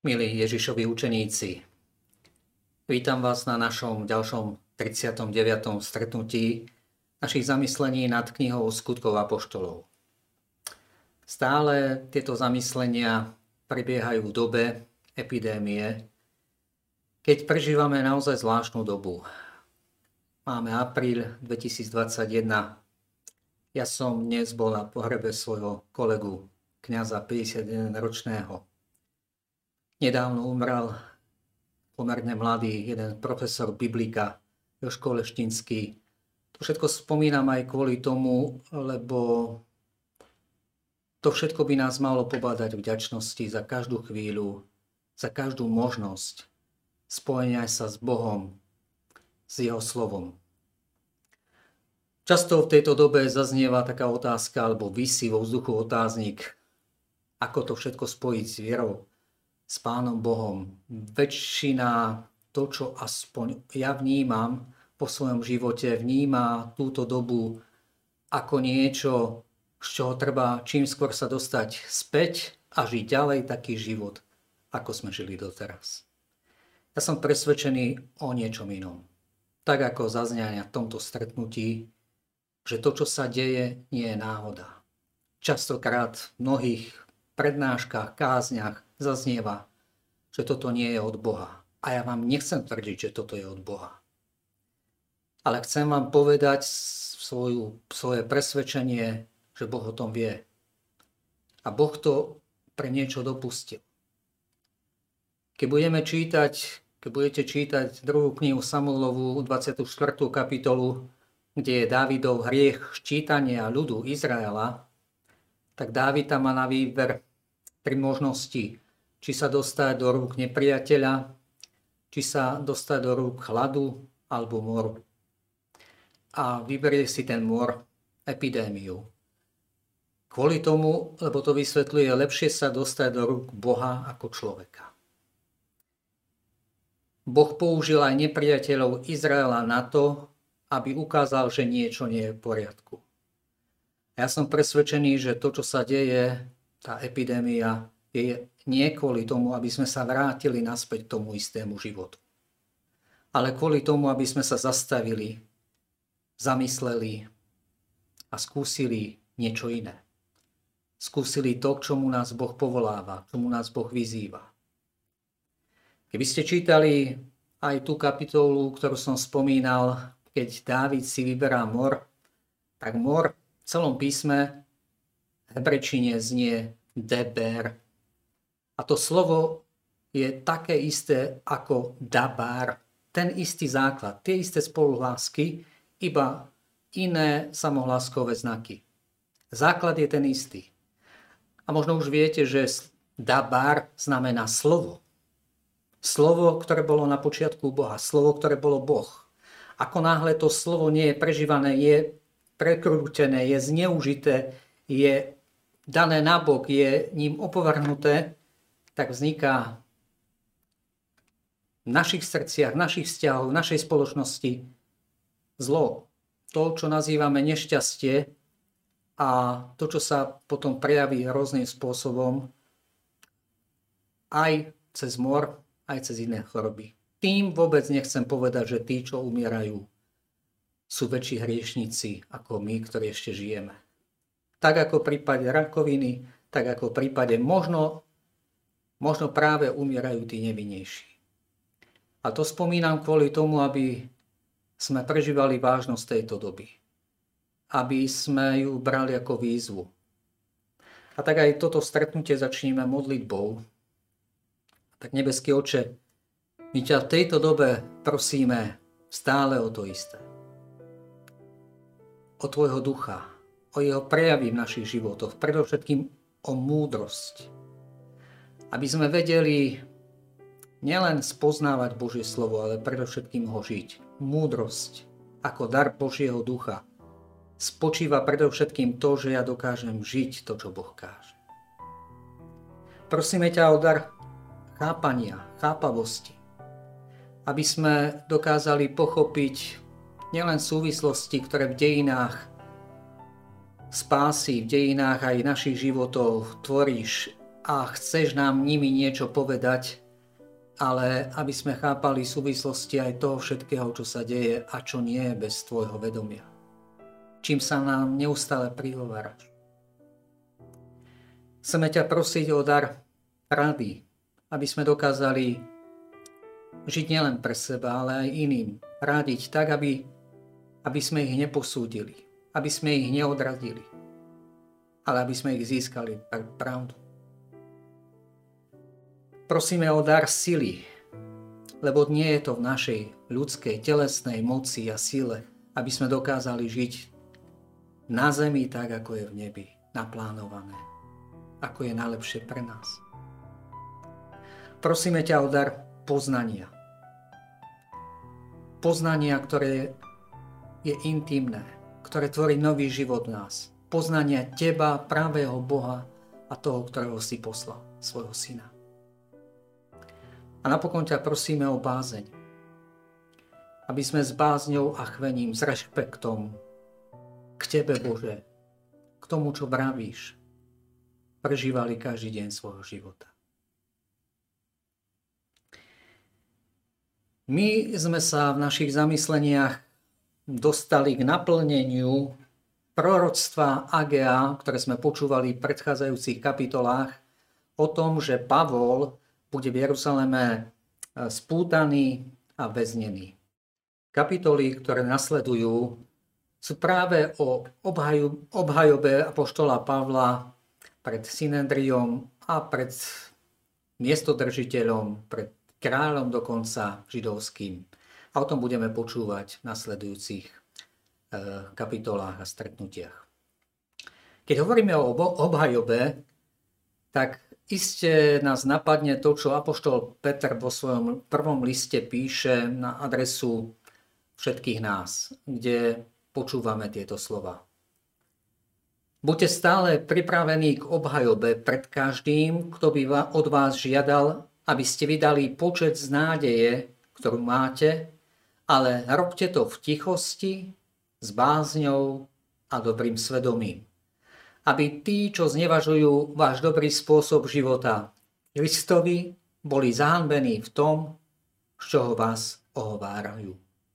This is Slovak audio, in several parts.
Milí Ježišovi učeníci, vítam vás na našom ďalšom 39. stretnutí našich zamyslení nad knihou Skutkov apoštolov. Stále tieto zamyslenia prebiehajú v dobe epidémie, keď prežívame naozaj zvláštnu dobu. Máme apríl 2021. Ja som dnes bol na pohrebe svojho kolegu, kňaza 51-ročného. Nedávno umrel pomerne mladý jeden profesor biblika, Jožko Leštinský. To všetko spomínam aj kvôli tomu, lebo to všetko by nás malo pobádať vďačnosti za každú chvíľu, za každú možnosť spojenia sa s Bohom, s Jeho slovom. Často v tejto dobe zaznieva taká otázka, alebo visí vo vzduchu otáznik, ako to všetko spojiť s vierou, s Pánom Bohom. Väčšina, to, čo aspoň ja vnímam po svojom živote, vníma túto dobu ako niečo, z čoho treba čím skôr sa dostať späť a žiť ďalej taký život, ako sme žili doteraz. Ja som presvedčený o niečom inom. Tak ako zaznania v tomto stretnutí, že to, čo sa deje, nie je náhoda. Častokrát v mnohých prednáškach, kázniach zaznieva, že toto nie je od Boha. A ja vám nechcem tvrdiť, že toto je od Boha. Ale chcem vám povedať svoje presvedčenie, že Boh o tom vie. A Boh to pre niečo dopustil. Keď budete čítať druhú knihu Samuelovu, 24. kapitolu, kde je Dávidov hriech ščítania ľudu Izraela, tak Dávid tam má na výber 3 možnosti. Či sa dostať do rúk nepriateľa, či sa dostať do rúk chladu alebo moru. A vyberie si ten mor, epidémiu. Kvôli tomu, lebo to vysvetľuje, lepšie sa dostať do rúk Boha ako človeka. Boh použil aj nepriateľov Izraela na to, aby ukázal, že niečo nie je v poriadku. Ja som presvedčený, že to, čo sa deje, tá epidémia, je nie kvôli tomu, aby sme sa vrátili naspäť k tomu istému životu. Ale kvôli tomu, aby sme sa zastavili, zamysleli a skúsili niečo iné. Skúsili to, k čomu nás Boh povoláva, k čomu nás Boh vyzýva. Keby ste čítali aj tú kapitolu, ktorú som spomínal, keď Dávid si vyberá mor, tak mor v celom písme v hebrečine znie deber. A to slovo je také isté ako dabar, ten istý základ, tie isté spoluhlásky, iba iné samohláskové znaky. Základ je ten istý. A možno už viete, že dabar znamená slovo. Slovo, ktoré bolo na počiatku Boha, slovo, ktoré bolo Boh. Ako náhle to slovo nie je prežívané, je prekrútené, je zneužité, je dané nabok, je ním opovrhnuté, tak vzniká v našich srdciach, v našich vzťahoch, v našej spoločnosti zlo. To, čo nazývame nešťastie a to, čo sa potom prejaví rôznym spôsobom aj cez mor, aj cez iné choroby. Tým vôbec nechcem povedať, že tí, čo umierajú, sú väčší hriešnici ako my, ktorí ešte žijeme. Tak ako v prípade rakoviny, tak ako v prípade možno práve umierajú tí nevinnejší. A to spomínam kvôli tomu, aby sme prežívali vážnosť tejto doby. Aby sme ju brali ako výzvu. A tak aj toto stretnutie začneme modlitbou. Tak nebeský Oče, my ťa v tejto dobe prosíme stále o to isté. O tvojho ducha, o jeho prejavy v našich životoch, predovšetkým o múdrosť. Aby sme vedeli nielen spoznávať Božie slovo, ale predovšetkým ho žiť. Múdrosť ako dar Božieho ducha spočíva predovšetkým to, že ja dokážem žiť to, čo Boh káže. Prosíme ťa o dar chápania, chápavosti, aby sme dokázali pochopiť nielen súvislosti, ktoré v dejinách spásy, v dejinách aj našich životov tvoríš a chceš nám nimi niečo povedať, ale aby sme chápali súvislosti aj toho všetkého, čo sa deje a čo nie je bez tvojho vedomia. Čím sa nám neustále prihováraš. Chceme ťa prosiť o dar rady, aby sme dokázali žiť nielen pre seba, ale aj iným. Rádiť tak, aby sme ich neposúdili, aby sme ich neodradili, ale aby sme ich získali pre pravdu. Prosíme o dar sily, lebo nie je to v našej ľudskej telesnej moci a sile, aby sme dokázali žiť na zemi tak, ako je v nebi, naplánované, ako je najlepšie pre nás. Prosíme ťa o dar poznania. Poznania, ktoré je intimné, ktoré tvorí nový život v nás. Poznania teba, pravého Boha a toho, ktorého si poslal, svojho syna. A napokon ťa prosíme o bázeň. Aby sme s bázňou a chvením, s rešpektom k tebe, Bože, k tomu, čo vravíš, prežívali každý deň svojho života. My sme sa v našich zamysleniach dostali k naplneniu proroctva Agea, ktoré sme počúvali v predchádzajúcich kapitolách, o tom, že Pavol bude v Jeruzaleme spútaný a väznený. Kapitoly, ktoré nasledujú, sú práve o obhajobe apoštola Pavla pred Synedriom a pred miestodržiteľom, pred kráľom dokonca židovským. A o tom budeme počúvať v nasledujúcich kapitolách a stretnutiach. Keď hovoríme o obhajobe, tak iste nás napadne to, čo apoštol Peter vo svojom prvom liste píše na adresu všetkých nás, kde počúvame tieto slova. Buďte stále pripravení k obhajobe pred každým, kto by od vás žiadal, aby ste vydali počet z nádeje, ktorú máte, ale robte to v tichosti, s bázňou a dobrým svedomím. Aby tí, čo znevažujú váš dobrý spôsob života Kristovi, boli zahanbení v tom, z čoho vás ohovárajú.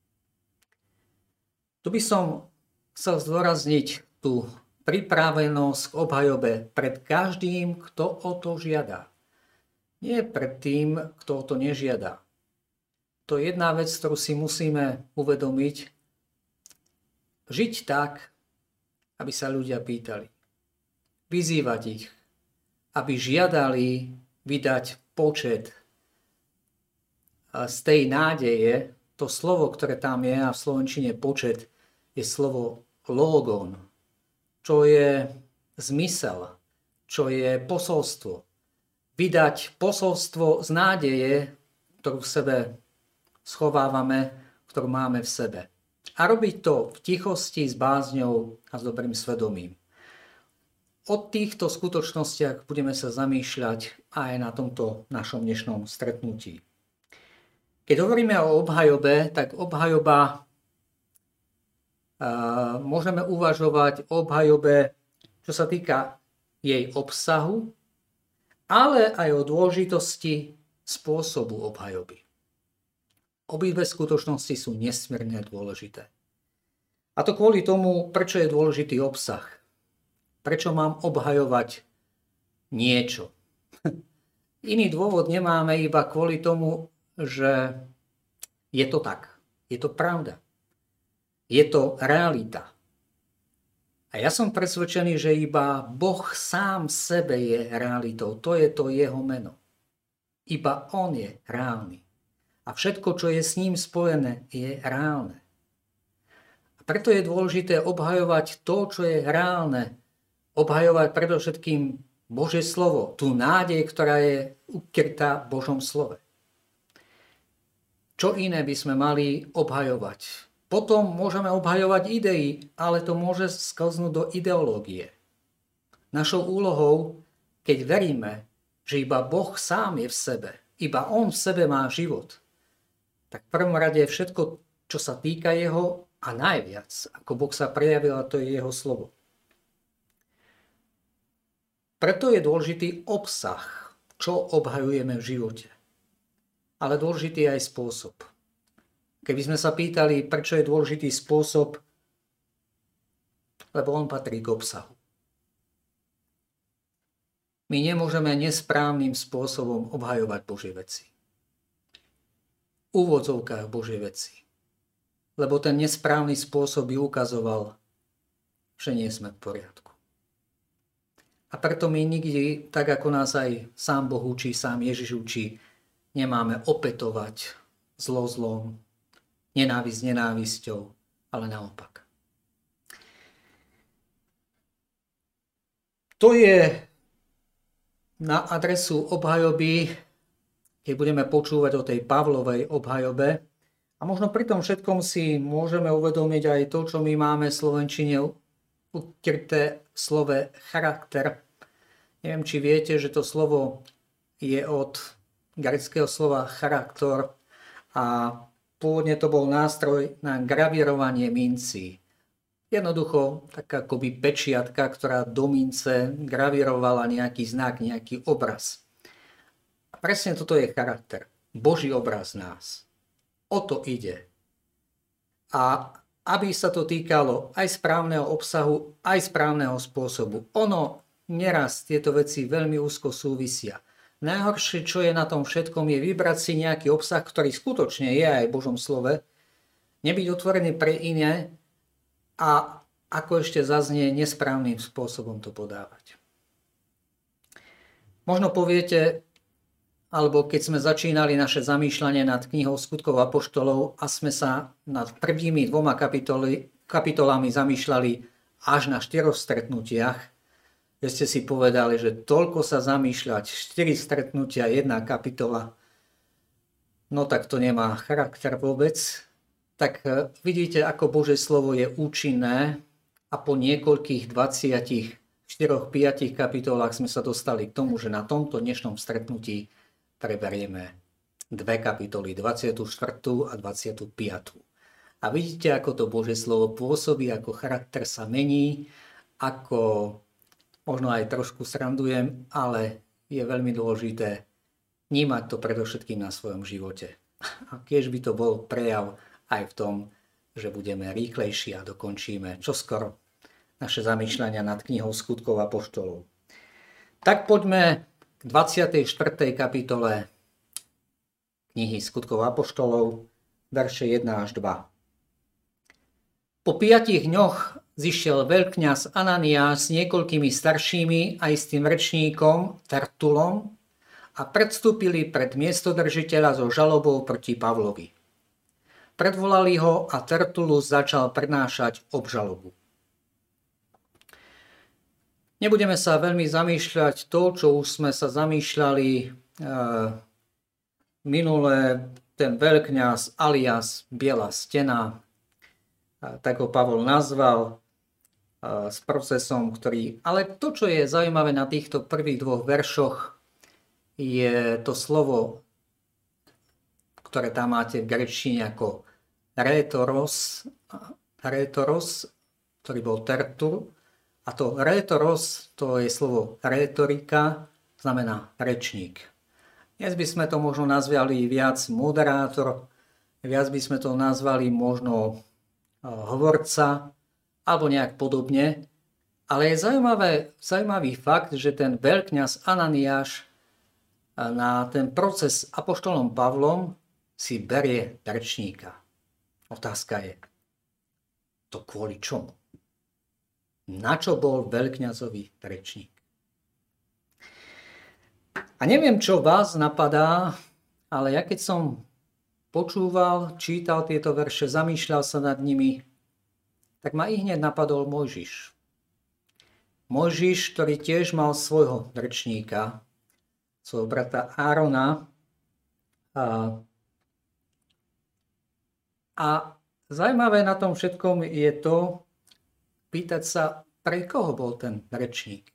Tu by som chcel zdôrazniť tú pripravenosť k obhajobe pred každým, kto o to žiada. Nie pred tým, kto o to nežiada. To je jedna vec, ktorú si musíme uvedomiť. Žiť tak, aby sa ľudia pýtali. Vyzývať ich, aby žiadali vydať počet z tej nádeje. To slovo, ktoré tam je, a v slovenčine počet, je slovo logon, čo je zmysel, čo je posolstvo. Vydať posolstvo z nádeje, ktorú v sebe schovávame, ktorú máme v sebe. A robiť to v tichosti, s bázňou a s dobrým svedomím. O týchto skutočnostiach budeme sa zamýšľať aj na tomto našom dnešnom stretnutí. Keď hovoríme o obhajobe, tak obhajoba môžeme uvažovať o obhajobe, čo sa týka jej obsahu, ale aj o dôležitosti spôsobu obhajoby. Obidve skutočnosti sú nesmierne dôležité. A to kvôli tomu, prečo je dôležitý obsah. Prečo mám obhajovať niečo. Iný dôvod nemáme iba kvôli tomu, že je to tak. Je to pravda. Je to realita. A ja som presvedčený, že iba Boh sám sebe je realitou. To je to jeho meno. Iba on je reálny. A všetko, čo je s ním spojené, je reálne. A preto je dôležité obhajovať to, čo je reálne. Obhajovať predovšetkým Božie slovo. Tú nádej, ktorá je ukrytá v Božom slove. Čo iné by sme mali obhajovať? Potom môžeme obhajovať idei, ale to môže sklznúť do ideológie. Našou úlohou, keď veríme, že iba Boh sám je v sebe, iba on v sebe má život, tak v prvom rade všetko, čo sa týka jeho a najviac, ako Boh sa prejavil, a to je jeho slovo. Preto je dôležitý obsah, čo obhajujeme v živote. Ale dôležitý je aj spôsob. Keby sme sa pýtali, prečo je dôležitý spôsob, lebo on patrí k obsahu. My nemôžeme nesprávnym spôsobom obhajovať Božie veci. V úvodzovkách Božie veci. Lebo ten nesprávny spôsob by ukazoval, že nie sme v poriadku. A preto my nikdy, tak ako nás aj sám Boh učí, sám Ježiš učí, nemáme opätovať zlo zlom, nenávisť nenávisťou, ale naopak. To je na adresu obhajoby, keď budeme počúvať o tej Pavlovej obhajobe. A možno pri tom všetkom si môžeme uvedomiť aj to, čo my máme v slovenčine ukryté v slove charakter. Neviem, či viete, že to slovo je od gréckeho slova charakter a pôvodne to bol nástroj na gravírovanie mincí. Jednoducho taká akoby pečiatka, ktorá do mince gravírovala nejaký znak, nejaký obraz. A presne toto je charakter. Boží obraz nás. O to ide. A aby sa to týkalo aj správneho obsahu, aj správneho spôsobu. Ono neraz tieto veci veľmi úzko súvisia. Najhoršie, čo je na tom všetkom, je vybrať si nejaký obsah, ktorý skutočne je aj v Božom slove, nebyť otvorený pre iné a ako ešte zaznie, nesprávnym spôsobom to podávať. Možno poviete, alebo keď sme začínali naše zamýšľanie nad knihou Skutkov apoštolov a sme sa nad prvými 2 kapitolami zamýšľali až na 4 stretnutiach, že ste si povedali, že toľko sa zamýšľať, 4 stretnutia, 1 kapitola, no tak to nemá charakter vôbec. Tak vidíte, ako Božie slovo je účinné a po niekoľkých 24-5 kapitolách sme sa dostali k tomu, že na tomto dnešnom stretnutí preberieme 2 kapitoly, 24. a 25. A vidíte, ako to Božie slovo pôsobí, ako charakter sa mení, ako možno aj trošku srandujem, ale je veľmi dôležité vnímať to predovšetkým na svojom živote. A keď by to bol prejav aj v tom, že budeme rýchlejší a dokončíme čoskoro naše zamýšľania nad knihou Skutkov apoštolov. Tak poďme k 24. kapitole knihy Skutkov apoštolov, verše 1 až 2. Po 5 dňoch zišiel veľkňaz Ananiáš s niekoľkými staršími aj s tým rečníkom Tertulom a predstúpili pred miestodržiteľa so žalobou proti Pavlovi. Predvolali ho a Tertulus začal prednášať obžalobu. Nebudeme sa veľmi zamýšľať to, čo už sme sa zamýšľali minule, ten veľkňaz alias Biela stena, tak ho Pavol nazval, s procesom, ktorý... Ale to, čo je zaujímavé na týchto prvých 2 veršoch, je to slovo, ktoré tam máte v gréčtine ako rétoros, ktorý bol tertur. A to rétoros, to je slovo rétorika, znamená rečník. Dnes by sme to možno nazvali viac moderátor, viac by sme to nazvali možno hovorca, alebo nejak podobne. Ale je zaujímavý fakt, že ten veľkňaz Ananiáš na ten proces s apoštolom Pavlom si berie rečníka. Otázka je, to kvôli čomu? Na čo bol veľkňazový rečník? A neviem, čo vás napadá, ale ja keď som počúval, čítal tieto verše, zamýšľal sa nad nimi, tak ma i hneď napadol Mojžiš. Mojžiš, ktorý tiež mal svojho rečníka, svojho brata Árona. A zaujímavé na tom všetkom je to, pýtať sa, pre koho bol ten rečník.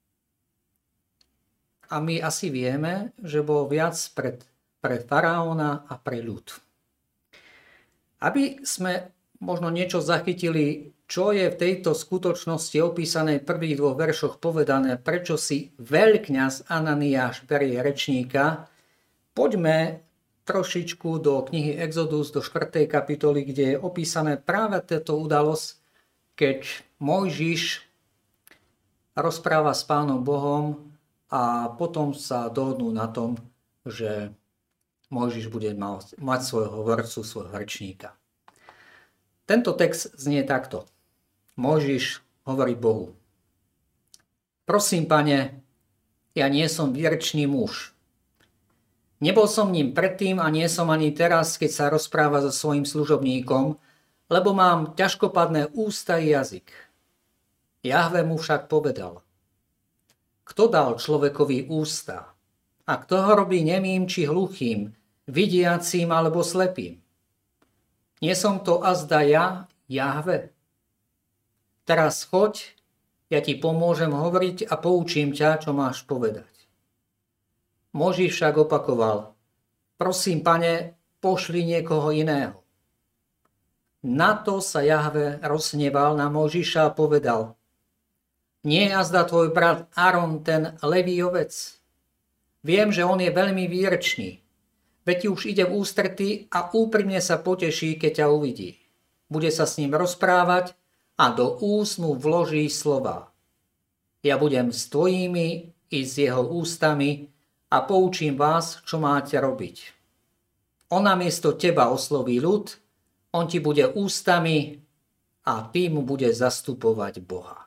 A my asi vieme, že bol viac pre faraóna a pre ľud. Aby sme možno niečo zachytili, čo je v tejto skutočnosti opísané v prvých dvoch veršoch povedané, prečo si veľkňaz Ananiáš berie rečníka, poďme trošičku do knihy Exodus, do 4. kapitoly, kde je opísané práve táto udalosť, keď Mojžiš rozpráva s Pánom Bohom a potom sa dohodnú na tom, že Mojžiš bude mať svojho hovorcu, svojho rečníka. Tento text znie takto. Mojžiš hovorí Bohu. Prosím, Pane, ja nie som výrečný muž. Nebol som ním predtým a nie som ani teraz, keď sa rozpráva so svojím služobníkom, lebo mám ťažkopadné ústa i jazyk. Jahve mu však povedal. Kto dal človekovi ústa? A kto ho robí nemým či hluchým, vidiacím alebo slepým? Nie som to azda ja, Jahve? Teraz choď, ja ti pomôžem hovoriť a poučím ťa, čo máš povedať. Mojžiš však opakoval, prosím, Pane, pošli niekoho iného. Na to sa Jahve rozhneval na Mojžiša a povedal, nie je azda tvoj brat Áron ten levý ovec? Viem, že on je veľmi výrečný. Veď ti už ide v ústretí a úprimne sa poteší, keď ťa uvidí. Bude sa s ním rozprávať a do úst mu vloží slova. Ja budem s tvojimi i s jeho ústami a poučím vás, čo máte robiť. On namiesto teba osloví ľud, on ti bude ústami a ty mu bude zastupovať Boha.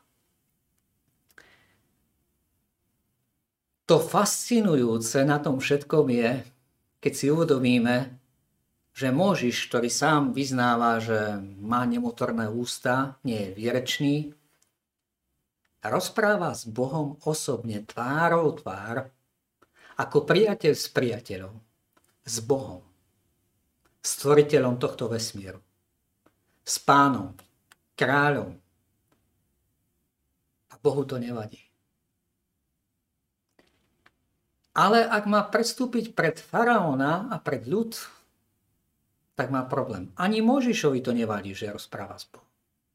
To fascinujúce na tom všetkom je, keď si uvedomíme, že Mojžiš, ktorý sám vyznáva, že má nemotorné ústa, nie je výrečný, rozpráva s Bohom osobne tvárou tvár, ako priateľ s priateľom, s Bohom, stvoriteľom tohto vesmíru, s Pánom, kráľom. A Bohu to nevadí. Ale ak má predstúpiť pred faraóna a pred ľud, tak má problém. Ani Mojžišovi to nevadí, že rozpráva s Bohom.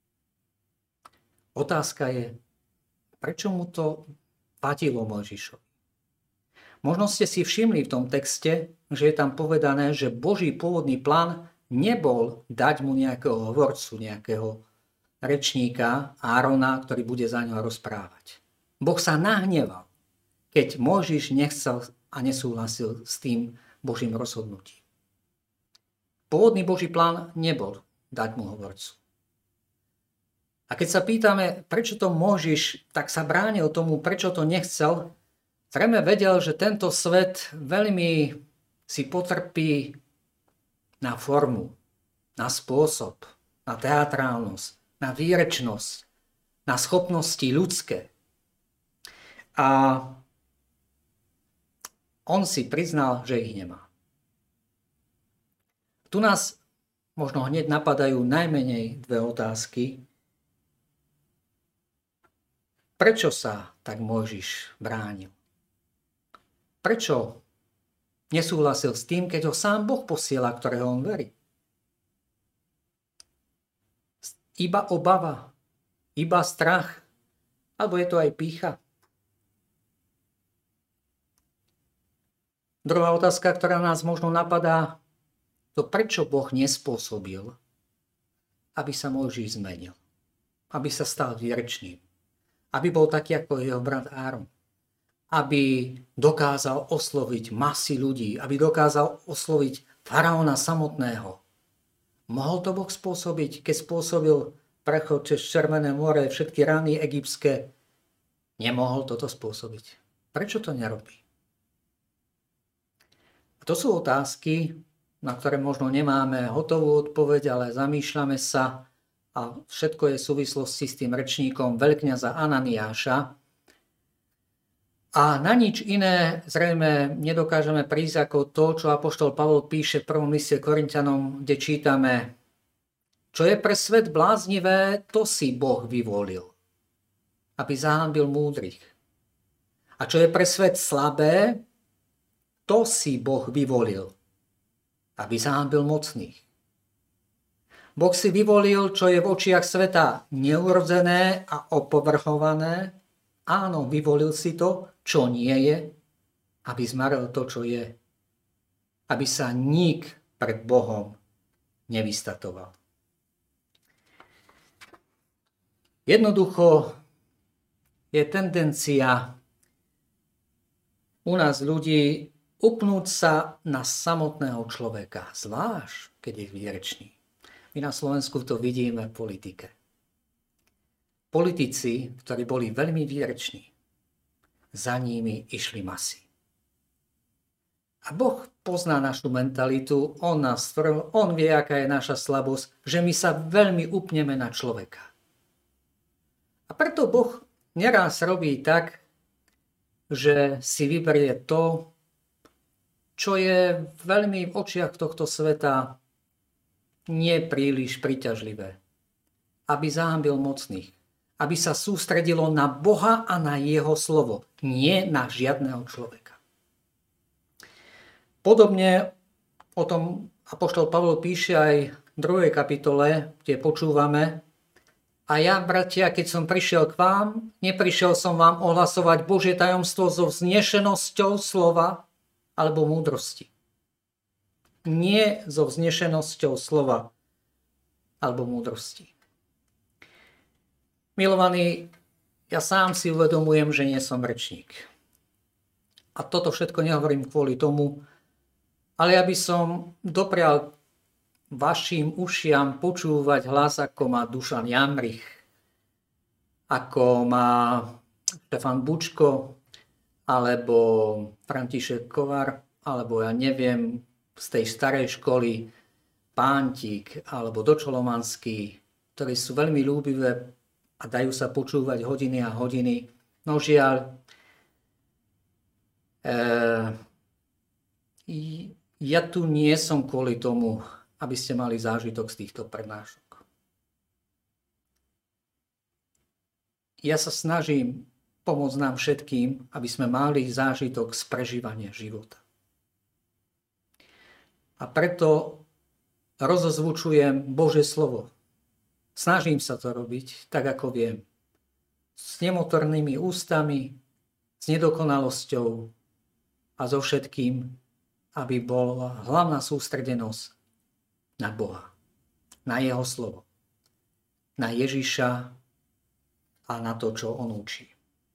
Otázka je, prečo mu to vadilo Mojžišovi? Možno ste si všimli v tom texte, že je tam povedané, že Boží pôvodný plán nebol dať mu nejakého hovorcu, nejakého rečníka Árona, ktorý bude za ňo rozprávať. Boh sa nahneval, keď Mojžiš nechcel a nesúhlasil s tým Božím rozhodnutím. Pôvodný Boží plán nebol dať mu hovorcu. A keď sa pýtame, prečo to Mojžiš tak sa bránil tomu, prečo to nechcel, zrejme vedel, že tento svet veľmi si potrpí na formu, na spôsob, na teatrálnosť, na výrečnosť, na schopnosti ľudské. A on si priznal, že ich nemá. Tu nás možno hneď napadajú najmenej dve otázky. Prečo sa tak Mojžiš bránil? Prečo nesúhlasil s tým, keď ho sám Boh posiela, ktorého on verí? Iba obava, iba strach, alebo je to aj pýcha? Druhá otázka, ktorá nás možno napadá, to prečo Boh nespôsobil, aby sa Mojžiš zmenil, aby sa stal výrečným, aby bol taký ako jeho brat Áron, aby dokázal osloviť masy ľudí, aby dokázal osloviť faraóna samotného. Mohol to Boh spôsobiť, keď spôsobil prechod cez Červené more, všetky rany egyptské? Nemohol toto spôsobiť. Prečo to nerobí? To sú otázky, na ktoré možno nemáme hotovú odpoveď, ale zamýšľame sa a všetko je v súvislosti s tým rečníkom veľkňaza Ananiáša. A na nič iné zrejme nedokážeme prísť ako to, čo apoštol Pavol píše v prvom liste Korinťanom, kde čítame: Čo je pre svet bláznivé, to si Boh vyvolil, aby zahanbil múdrych. A čo je pre svet slabé, to si Boh vyvolil, aby zahanbil mocných. Boh si vyvolil, čo je v očiach sveta neurodzené a opovrhované. Áno, vyvolil si to, čo nie je, aby zmaril to, čo je. Aby sa nik pred Bohom nevystatoval. Jednoducho je tendencia u nás ľudí upnúť sa na samotného človeka, zvlášť keď je výrečný. My na Slovensku to vidíme v politike. Politici, ktorí boli veľmi výreční, za nimi išli masy. A Boh pozná našu mentalitu, on nás stvoril, on vie, aká je naša slabosť, že my sa veľmi upneme na človeka. A preto Boh neraz robí tak, že si vyberie to, čo je veľmi v očiach tohto sveta nie príliš príťažlivé. Aby zahambil mocných. Aby sa sústredilo na Boha a na jeho slovo. Nie na žiadneho človeka. Podobne o tom apoštol Pavol píše aj v 2. kapitole, kde počúvame: A ja, bratia, keď som prišiel k vám, neprišiel som vám ohlasovať Božie tajomstvo so vznešenosťou slova alebo múdrosti. Nie so vznešenosťou slova alebo múdrosti. Milovaní, ja sám si uvedomujem, že nie som rečník. A toto všetko nehovorím kvôli tomu, ale aby som doprial vašim ušiam počúvať hlas, ako má Dušan Jamrich, ako má Štefan Bučko, alebo František Kovar, alebo ja neviem, z tej starej školy Pántik, alebo Dočolomanský, ktorí sú veľmi ľúbivé a dajú sa počúvať hodiny a hodiny. No žiaľ, ja tu nie som kvôli tomu, aby ste mali zážitok z týchto prednášok. Ja sa snažím pomôcť nám všetkým, aby sme mali zážitok z prežívania života. A preto rozozvučujem Božie slovo. Snažím sa to robiť tak, ako viem. S nemotornými ústami, s nedokonalosťou a so všetkým, aby bola hlavná sústredenosť na Boha, na jeho slovo, na Ježiša a na to, čo on učí.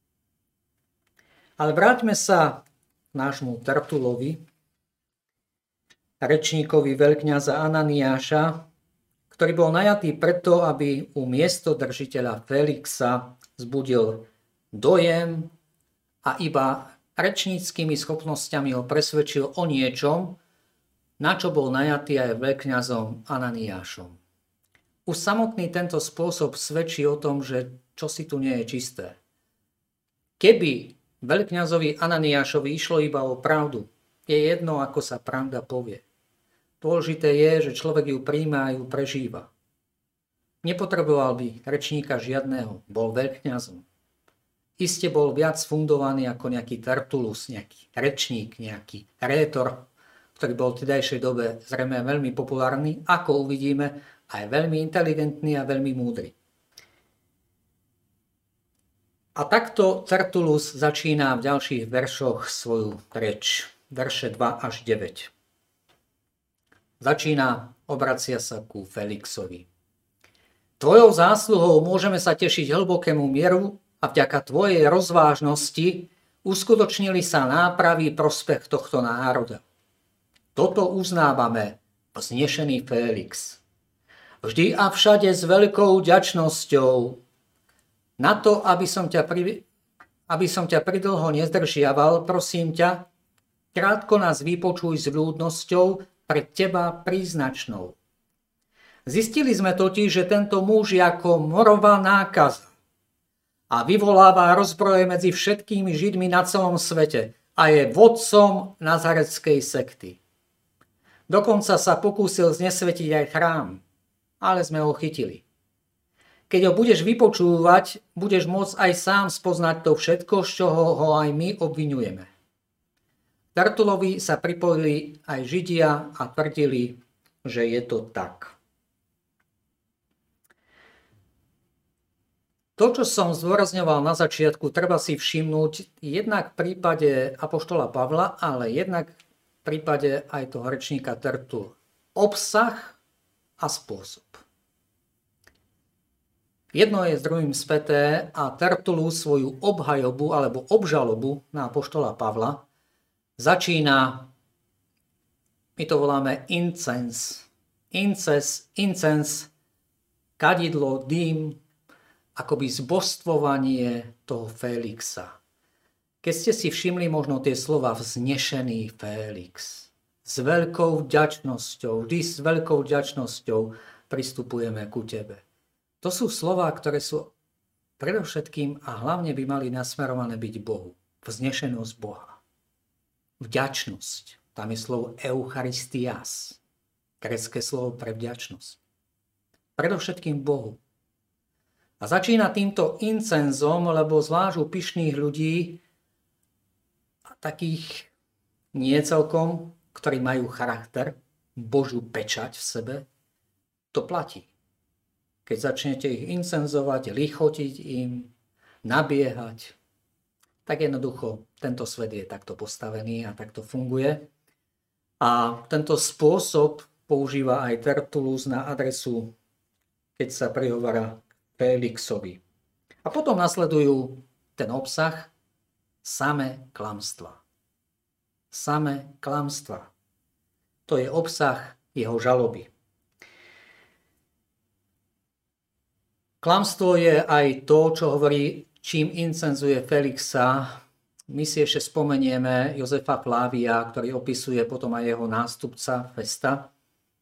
Ale vráťme sa k nášmu Tertulovi, rečníkovi veľkňaza Ananiáša, ktorý bol najatý preto, aby u miestodržiteľa Felixa vzbudil dojem a iba rečníckymi schopnosťami ho presvedčil o niečom, na čo bol najatý aj veľkňazom Ananiášom. Už samotný tento spôsob svedčí o tom, že čosi tu nie je čisté. Keby veľkňazovi Ananiášovi išlo iba o pravdu, je jedno, ako sa pravda povie. Dôležité je, že človek ju príjma a ju prežíva. Nepotreboval by rečníka žiadneho, bol veľkňazom. Iste bol viac fundovaný ako nejaký Tertulus, nejaký rečník, nejaký rétor, ktorý bol v tedajšej dobe zrejme veľmi populárny, ako uvidíme, aj veľmi inteligentný a veľmi múdry. A takto Tertulus začína v ďalších veršoch svoju reč, verše 2 až 9. Začína, obracia sa ku Felixovi. Tvojou zásluhou môžeme sa tešiť hlbokému mieru a vďaka tvojej rozvážnosti uskutočnili sa nápravy prospech tohto národa. Toto uznávame, vznešený Felix. Vždy a všade s veľkou vďačnosťou. Na to, aby som ťa pridlho nezdržiaval, prosím ťa, krátko nás vypočuj s vľúdnosťou pre teba príznačnou. Zistili sme totiž, že tento muž je ako morová nákaza a vyvoláva rozbroje medzi všetkými Židmi na celom svete a je vodcom nazareckej sekty. Dokonca sa pokúsil znesvetiť aj chrám, ale sme ho chytili. Keď ho budeš vypočúvať, budeš môcť aj sám spoznať to všetko, z čoho ho aj my obviňujeme. Tertulovi sa pripojili aj Židia a tvrdili, že je to tak. To, čo som zdôrazňoval na začiatku, treba si všimnúť jednak v prípade apoštola Pavla, ale jednak v prípade aj toho rečníka Tertula. Obsah a spôsob. Jedno je s druhým späté a Tertulus svoju obhajobu alebo obžalobu na apoštola Pavla začína, my to voláme incens, kadidlo, dým, akoby zbožstvovanie toho Félixa. Keď ste si všimli možno tie slova vznešený Félix, s veľkou vďačnosťou, vždy s veľkou vďačnosťou pristupujeme ku tebe. To sú slová, ktoré sú predovšetkým a hlavne by mali nasmerované byť Bohu. Vznešenosť Boha. Vďačnosť. Tam je slovo Eucharistias. Grécke slovo pre vďačnosť. Predovšetkým Bohu. A začína týmto incenzom, lebo zvlášť u pyšných ľudí, takých nie celkom, ktorí majú charakter, Božiu pečať v sebe, to platí. Keď začnete ich incenzovať, lichotiť im, nabiehať, tak jednoducho tento svet je takto postavený a takto funguje. A tento spôsob používa aj Tertulus na adresu, keď sa prihovára Félixovi. A potom nasledujú ten obsah, samé klamstvá. Samé klamstvá. To je obsah jeho žaloby. Klamstvo je aj to, čo hovorí, čím incenzuje Félixa. My si ešte spomenieme Jozefa Flávia, ktorý opisuje potom aj jeho nástupca Festa,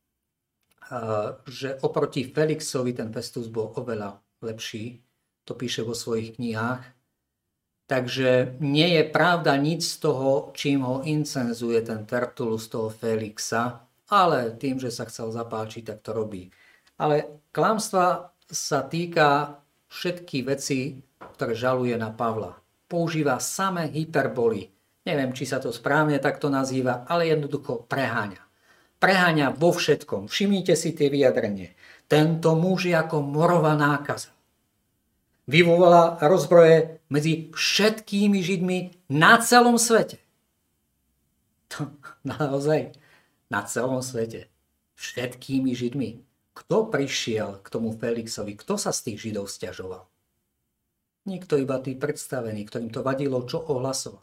že oproti Félixovi ten Festus bol oveľa lepší, to píše vo svojich knihách. Takže nie je pravda nič z toho, čím ho incenzuje ten Tertulus toho Félixa, ale tým, že sa chcel zapáčiť, tak to robí. Ale klamstva sa týka všetky veci, ktoré žaluje na Pavla. Používa samé hyperboly. Neviem, či sa to správne takto nazýva, ale jednoducho preháňa. Preháňa vo všetkom. Všimnite si tie vyjadrenie. Tento muž je ako morová nákaza. Vyvolala rozbroje medzi všetkými Židmi na celom svete. To naozaj na celom svete. Všetkými Židmi. Kto prišiel k tomu Félixovi? Kto sa z tých Židov sťažoval? Nikto, iba tí predstavení, ktorým to vadilo, čo ohlasoval.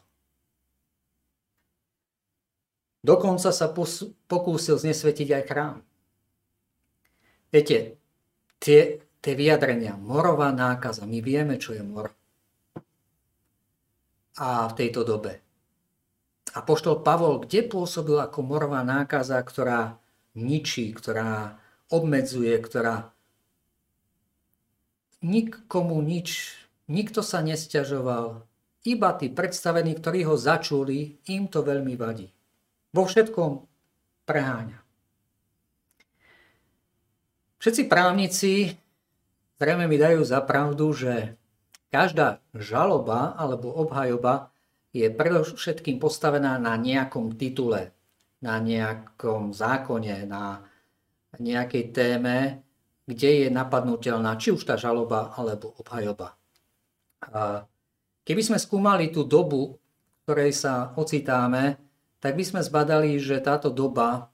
Dokonca sa pokúsil znesvetiť aj chrám. Viete, tie vyjadrenia, morová nákaza, my vieme, čo je mor. A v tejto dobe. Apoštol Pavol, kde pôsobil ako morová nákaza, ktorá ničí, ktorá obmedzuje, ktorá nikomu nič, nikto sa nesťažoval, iba tí predstavení, ktorí ho začuli, im to veľmi vadí. Vo všetkom preháňa. Všetci právnici zrejme mi dajú za pravdu, že každá žaloba alebo obhajoba je predovšetkým postavená na nejakom titule, na nejakom zákone, na nejakej téme, kde je napadnutelná či už tá žaloba alebo obhajoba. Keby sme skúmali tú dobu, v ktorej sa ocitáme, tak by sme zbadali, že táto doba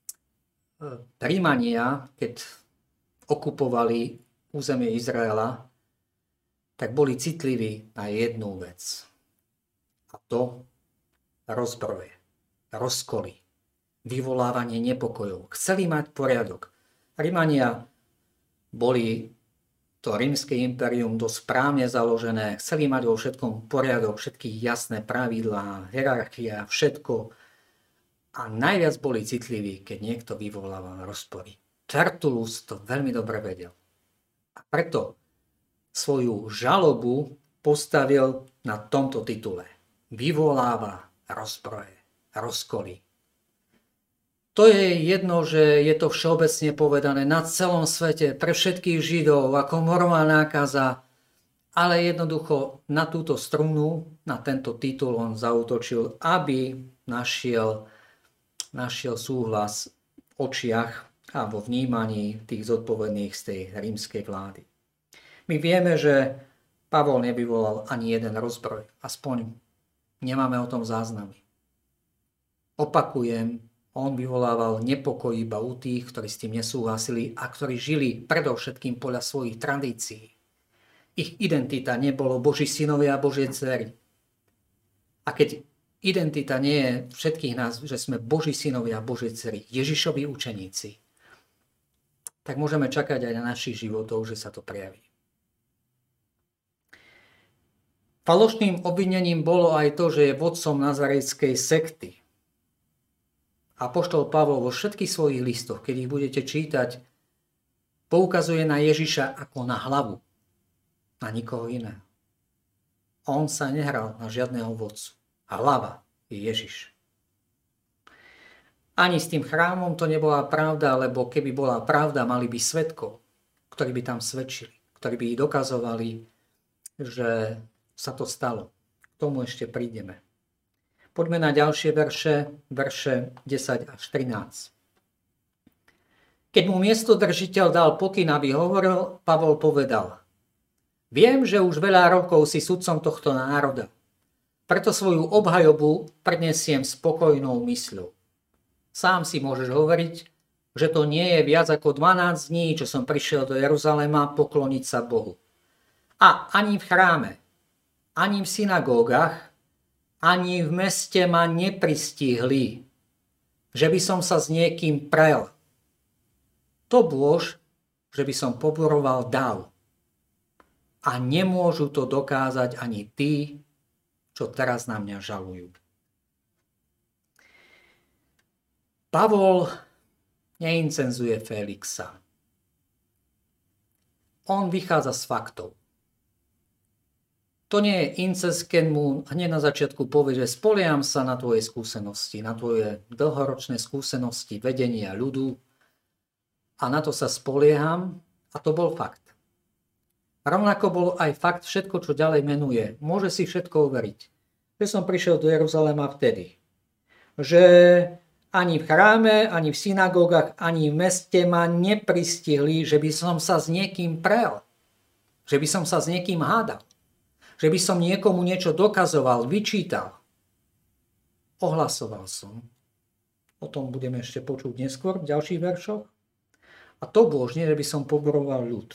Rímania, keď okupovali územie Izraela, tak boli citliví na jednu vec. A to rozbroje, rozkoly, vyvolávanie nepokojov. Chceli mať poriadok. Rímania boli to rímske impérium dosť správne založené. Chceli mať vo všetkom poriadok, všetky jasné pravidlá, hierarchia, všetko. A najviac boli citliví, keď niekto vyvolával rozpory. Tertulus to veľmi dobre vedel. A preto svoju žalobu postavil na tomto titule. Vyvoláva rozbroje, rozkoly. To je jedno, že je to všeobecne povedané na celom svete, pre všetkých Židov, ako morová nákaza, ale jednoducho na túto strunu, na tento titul on zaútočil, aby našiel súhlas v očiach a vo vnímaní tých zodpovedných z tej rímskej vlády. My vieme, že Pavol nevyvolal ani jeden rozbroj. Aspoň nemáme o tom záznamy. Opakujem, on vyvolával nepokoj iba u tých, ktorí s tým nesúhlasili a ktorí žili predovšetkým podľa svojich tradícií. Ich identita nebolo Boží synovia a Božie dcery. A keď identita nie je všetkých nás, že sme Boží synovia a Božie dcery, Ježišovi učeníci, tak môžeme čakať aj na našich životov, že sa to prejaví. Falošným obvinením bolo aj to, že je vodcom nazarejskej sekty. Apoštol Pavol vo všetkých svojich listoch, keď ich budete čítať, poukazuje na Ježiša ako na hlavu, na nikoho iného. On sa nehral na žiadneho vodcu. A hlava je Ježiš. Ani s tým chrámom to nebola pravda, lebo keby bola pravda, mali by svedkov, ktorí by tam svedčili, ktorí by dokazovali, že sa to stalo. K tomu ešte prídeme. Poďme na ďalšie verše 10 až 13. Keď mu miestodržiteľ dal pokyn, aby hovoril, Pavol povedal: Viem, že už veľa rokov si sudcom tohto národa. Preto svoju obhajobu prednesiem spokojnou mysľou. Sám si môžeš hovoriť, že to nie je viac ako 12 dní, čo som prišiel do Jeruzalema pokloniť sa Bohu. A ani v chráme, ani v synagógach, ani v meste ma nepristihli, že by som sa s niekým prel. To bôž, že by som poboroval dáv. A nemôžu to dokázať ani tí, čo teraz na mňa žalujú. Pavol neincenzuje Felixa. On vychádza z faktov. To nie je incest, keď mu hneď na začiatku povie, že spolieham sa na tvoje skúsenosti, na tvoje dlhoročné skúsenosti vedenia ľudu a na to sa spolieham a to bol fakt. Rovnako bol aj fakt všetko, čo ďalej menuje. Môže si všetko overiť. Že som prišiel do Jeruzalema vtedy. Že ani v chráme, ani v synagógach, ani v meste ma nepristihli, že by som sa s niekým prel. Že by som sa s niekým hádal. Že by som niekomu niečo dokazoval, vyčítal. Ohlasoval som. O tom budeme ešte počuť neskôr v ďalších veršoch. A to božne, že by som poboroval ľud.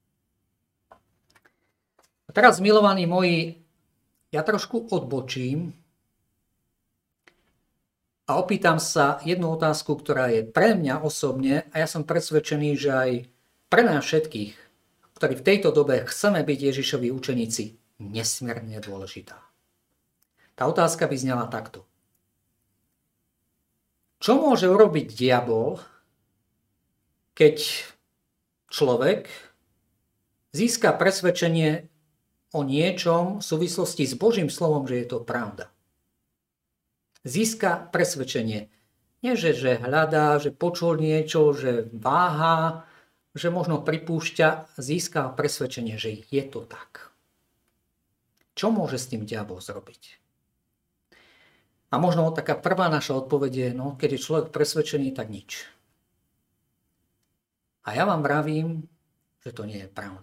A teraz, milovaní moji, ja trošku odbočím a opýtam sa jednu otázku, ktorá je pre mňa osobne, a ja som presvedčený, že aj pre nás všetkých, ktorí v tejto dobe chceme byť Ježišovi učeníci, nesmierne dôležitá. Tá otázka by znela takto. Čo môže urobiť diabol, keď človek získa presvedčenie o niečom v súvislosti s Božím slovom, že je to pravda? Získa presvedčenie. Nie, že hľadá, že počul niečo, že váha, že možno pripúšťa, získa presvedčenie, že je to tak. Čo môže s tým diabol zrobiť? A možno taká prvá naša odpoveď je, no keď je človek presvedčený, tak nič. A ja vám vravím, že to nie je pravda.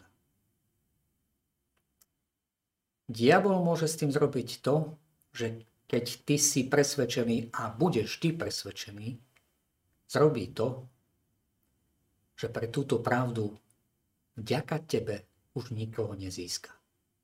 Diabol môže s tým zrobiť to, že keď ty si presvedčený a budeš ty presvedčený, zrobí to, že pre túto pravdu vďaka tebe už nikoho nezíska.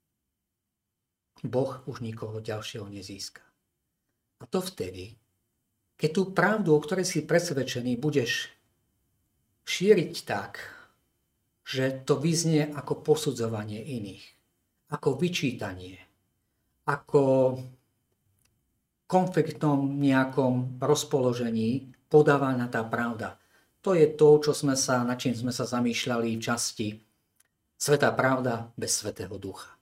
Boh už nikoho ďalšieho nezíska. A to vtedy, keď tú pravdu, o ktorej si presvedčený, budeš šíriť tak, že to vyznie ako posudzovanie iných, ako vyčítanie, ako konfliktnom nejakom rozpoložení podávaná tá pravda. To je to, nad čím sme sa zamýšľali v časti Svätá pravda bez Svätého Ducha.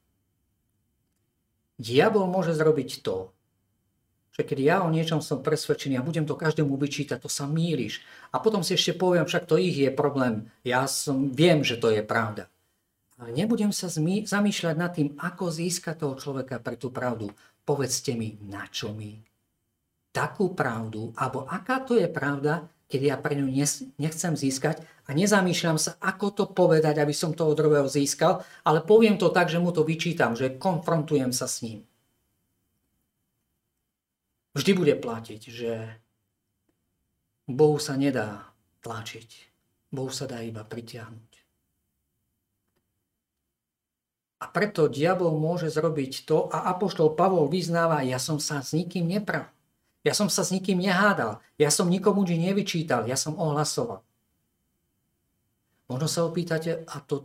Diabol môže zrobiť to, že keď ja o niečom som presvedčený a budem to každému vyčítať, to sa mýliš. A potom si ešte poviem, však to ich je problém. Viem, že to je pravda. Ale nebudem sa zamýšľať nad tým, ako získať toho človeka pre tú pravdu. Povedzte mi, na čo mi takú pravdu, alebo aká to je pravda, keď ja pre ňu nechcem získať a nezamýšľam sa, ako to povedať, aby som toho druhého získal, ale poviem to tak, že mu to vyčítam, že konfrontujem sa s ním. Vždy bude platiť, že Bohu sa nedá tlačiť. Bohu sa dá iba pritiahnuť. A preto diabol môže zrobiť to, a apoštol Pavol vyznáva, ja som sa s nikým nepral. Ja som sa s nikým nehádal. Ja som nikomu nič nevyčítal. Ja som ohlasoval. Možno sa opýtate, a to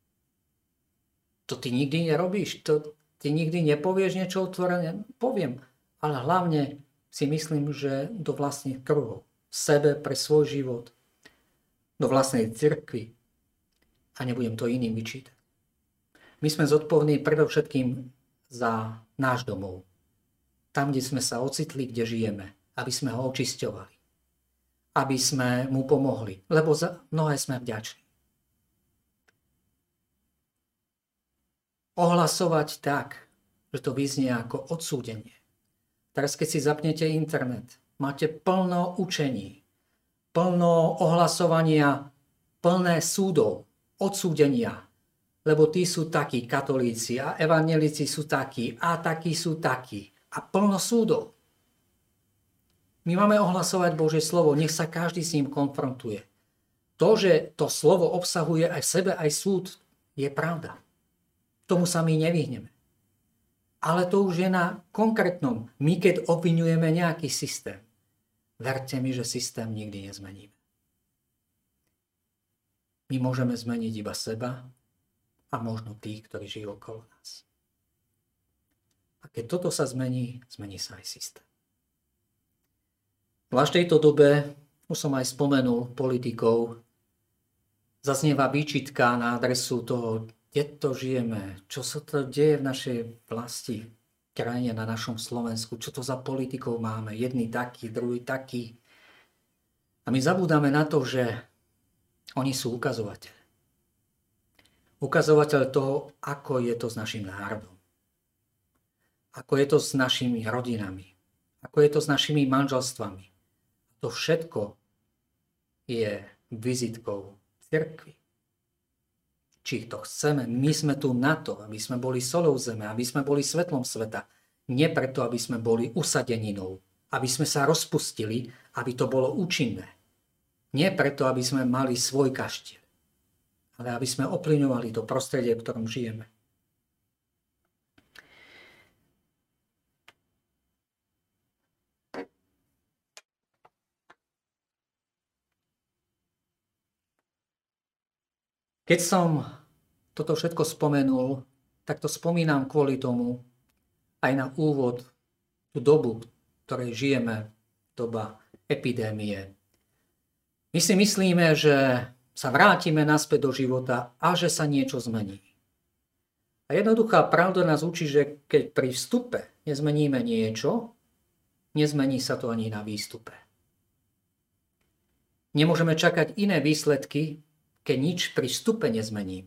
ty nikdy nerobíš? Ty nikdy nepovieš niečo otvorené? Poviem. Ale hlavne si myslím, že do vlastných kruhov. Sebe, pre svoj život. Do vlastnej cirkvi. A nebudem to iným vyčítať. My sme zodpovední predovšetkým za náš domov. Tam, kde sme sa ocitli, kde žijeme. Aby sme ho očisťovali. Aby sme mu pomohli. Lebo za mnohé sme vďační. Ohlasovať tak, že to vyznie ako odsúdenie. Teraz, keď si zapnete internet, máte plno učení, plno ohlasovania, plné súdov, odsúdenia, lebo tí sú takí katolíci a evanjelici sú takí a takí sú takí a plno súdov. My máme ohlasovať Božie slovo, nech sa každý s ním konfrontuje. To, že to slovo obsahuje aj v sebe, aj súd, je pravda. Tomu sa my nevyhneme. Ale to už je na konkrétnom. My keď obviňujeme nejaký systém, verte mi, že systém nikdy nezmeníme. My môžeme zmeniť iba seba a možno tých, ktorí žijú okolo nás. A keď toto sa zmení, zmení sa aj systém. Zvlášť v tejto dobe, už som aj spomenul politikov, zaznieva výčitka na adresu toho, kde to žijeme, čo sa to deje v našej vlasti, krajine, na našom Slovensku, čo to za politikov máme, jedni takí, druhý takí. A my zabúdame na to, že oni sú ukazovateľ. Ukazovateľ toho, ako je to s našim národom. Ako je to s našimi rodinami. Ako je to s našimi manželstvami. To všetko je vizitkou cirkvi. Či to chceme, my sme tu na to, aby sme boli solou zeme, aby sme boli svetlom sveta. Nie preto, aby sme boli usadeninou, aby sme sa rozpustili, aby to bolo účinné. Nie preto, aby sme mali svoj kaštiel, ale aby sme oplyňovali to prostredie, v ktorom žijeme. Keď som toto všetko spomenul, tak to spomínam kvôli tomu aj na úvod, tú dobu, v ktorej žijeme, doba epidémie. My si myslíme, že sa vrátime naspäť do života a že sa niečo zmení. A jednoduchá pravda nás učí, že keď pri vstupe nezmeníme niečo, nezmení sa to ani na výstupe. Nemôžeme čakať iné výsledky, keď nič pri vstupe nezmeníme.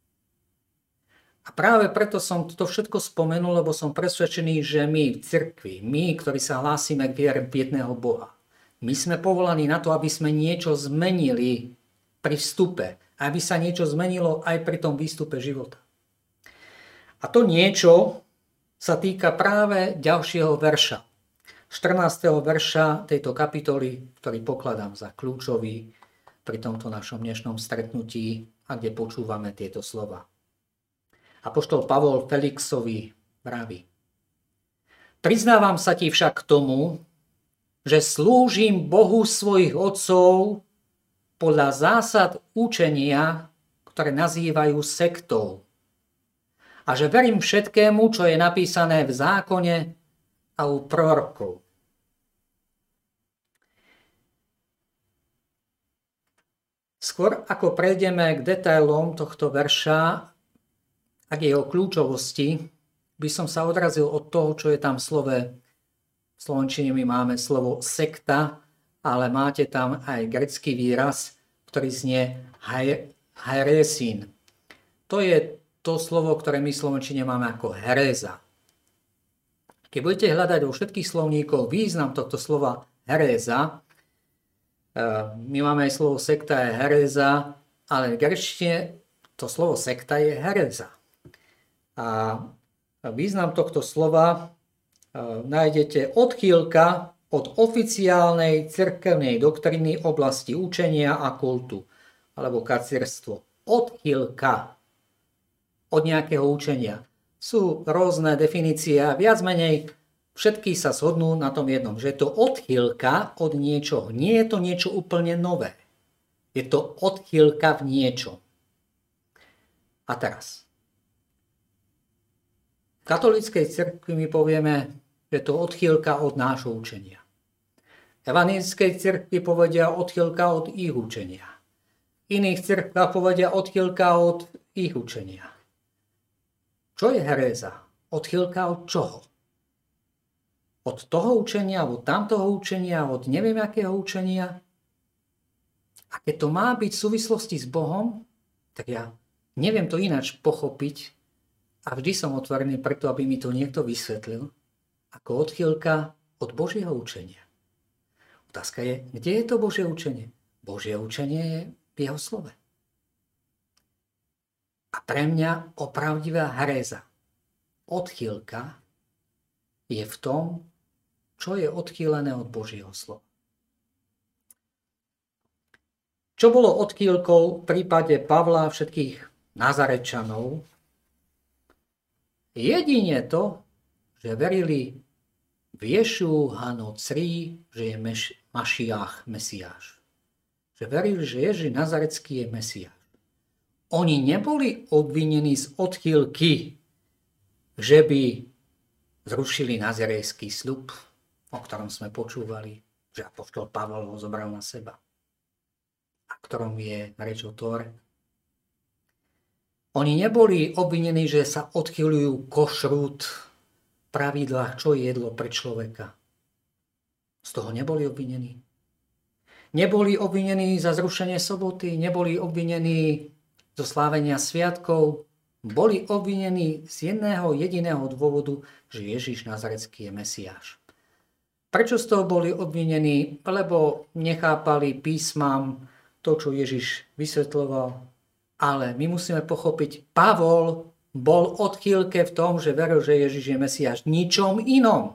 A práve preto som toto všetko spomenul, lebo som presvedčený, že my v cirkvi, my, ktorí sa hlásime k viere v jedného Boha, my sme povolaní na to, aby sme niečo zmenili pri vstupe, aby sa niečo zmenilo aj pri tom výstupe života. A to niečo sa týka práve ďalšieho verša. 14. verša tejto kapitoly, ktorý pokladám za kľúčový pri tomto našom dnešnom stretnutí a kde počúvame tieto slova. Apoštol Pavol Felixovi vraví: Priznávam sa ti však k tomu, že slúžim Bohu svojich otcov podľa zásad učenia, ktoré nazývajú sektou. A že verím všetkému, čo je napísané v zákone a u prorokov. Skôr ako prejdeme k detailom tohto verša a k jeho kľúčovosti, by som sa odrazil od toho, čo je tam v slove. V slovenčine my máme slovo sekta, ale máte tam aj grécky výraz, ktorý znie heresin. To je to slovo, ktoré my v slovenčine máme ako heréza. Keď budete hľadať vo všetkých slovníkoch význam tohto slova heréza, My máme aj slovo sekta je heréza, ale v gréčtine to slovo sekta je heréza. A význam tohto slova nájdete odchýlka od oficiálnej cirkevnej doktriny oblasti učenia a kultu, alebo kacírstvo. Odchýlka od nejakého učenia. Sú rôzne definície a viac menej všetky sa zhodnú na tom jednom, že je to odchýlka od niečoho. Nie je to niečo úplne nové. Je to odchýlka v niečom. A teraz. V katolíckej cirkvi my povieme, že to odchýlka od nášho učenia. V evanjelickej cirkvi povedia odchýlka od ich učenia. V iných cirkvách povedia odchýlka od ich učenia. Čo je heréza? Odchýlka od čoho? Od toho učenia, od tamtoho učenia, od neviem akého učenia? A keď to má byť v súvislosti s Bohom, tak ja neviem to ináč pochopiť a vždy som otvorený preto, aby mi to niekto vysvetlil, ako odchýlka od Božieho učenia. Otázka je, kde je to Božie učenie? Božie učenie je v jeho slove. A pre mňa opravdivá heréza, odchýlka, je v tom, čo je odchýlené od Božieho slova. Čo bolo odchýlkou v prípade Pavla a všetkých Nazarečanov? Jedine to, že verili v Ješu Hanocri, že je Mašiach, Mesiáš. Že verili, že Ježiš Nazarecký je Mesiáš. Oni neboli obvinení z odchýlky, že by zrušili nazarejský sľub, o ktorom sme počúvali, že apoštol Pavol ho zobral na seba, a ktorom je reč o Tóre. Oni neboli obvinení, že sa odchýľujú košrút v pravidlách, čo je jedlo pre človeka. Z toho neboli obvinení. Neboli obvinení za zrušenie soboty, neboli obvinení zo slávenia sviatkov, boli obvinení z jedného jediného dôvodu, že Ježiš Nazarecký je Mesiáš. Prečo z toho boli obvinení? Lebo nechápali písmam to, čo Ježiš vysvetľoval. Ale my musíme pochopiť, Pavol bol odchýlke v tom, že veril, že Ježiš je Mesiáš. Ničom inom.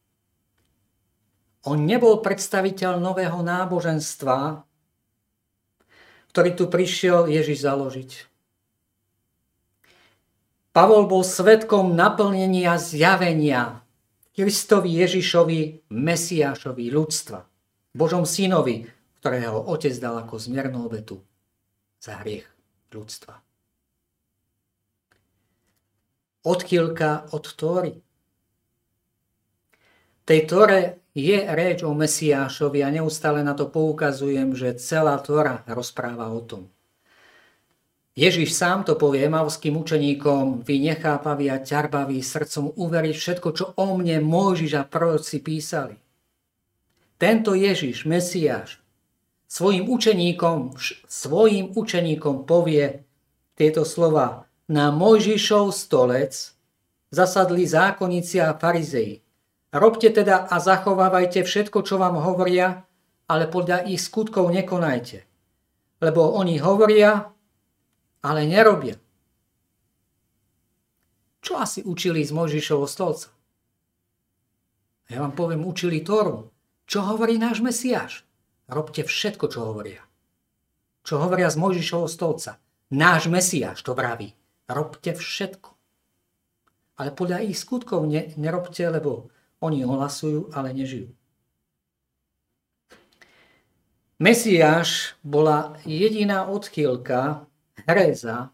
On nebol predstaviteľ nového náboženstva, ktorý tu prišiel Ježiš založiť. Pavol bol svedkom naplnenia zjavenia Kristovi Ježišovi, Mesiášovi ľudstva, Božom synovi, ktorého Otec dal ako zmiernú obetu za hriech ľudstva. Odchýlka od Tóry. V tej Tóre je reč o Mesiášovi a neustále na to poukazujem, že celá Tóra rozpráva o tom. Ježiš sám to povie emavským učeníkom, vy nechápaví a ťarbaví srdcom uveriť všetko, čo o mne Mojžiš a proroci písali. Tento Ježiš, Mesiáš, svojim učeníkom povie tieto slova. Na Mojžišov stolec zasadli zákonníci a farizei. Robte teda a zachovávajte všetko, čo vám hovoria, ale podľa ich skutkov nekonajte. Lebo oni hovoria, ale nerobia. Čo asi učili z Mojžišovho stolca? Ja vám poviem, učili Tóru. Čo hovorí náš Mesiáš? Robte všetko, čo hovoria. Čo hovoria z Mojžišovho stolca? Náš Mesiáš to vraví. Robte všetko. Ale podľa ich skutkov nerobte, lebo oni ohlasujú, ale nežijú. Mesiáš bola jediná odchýlka, heréza,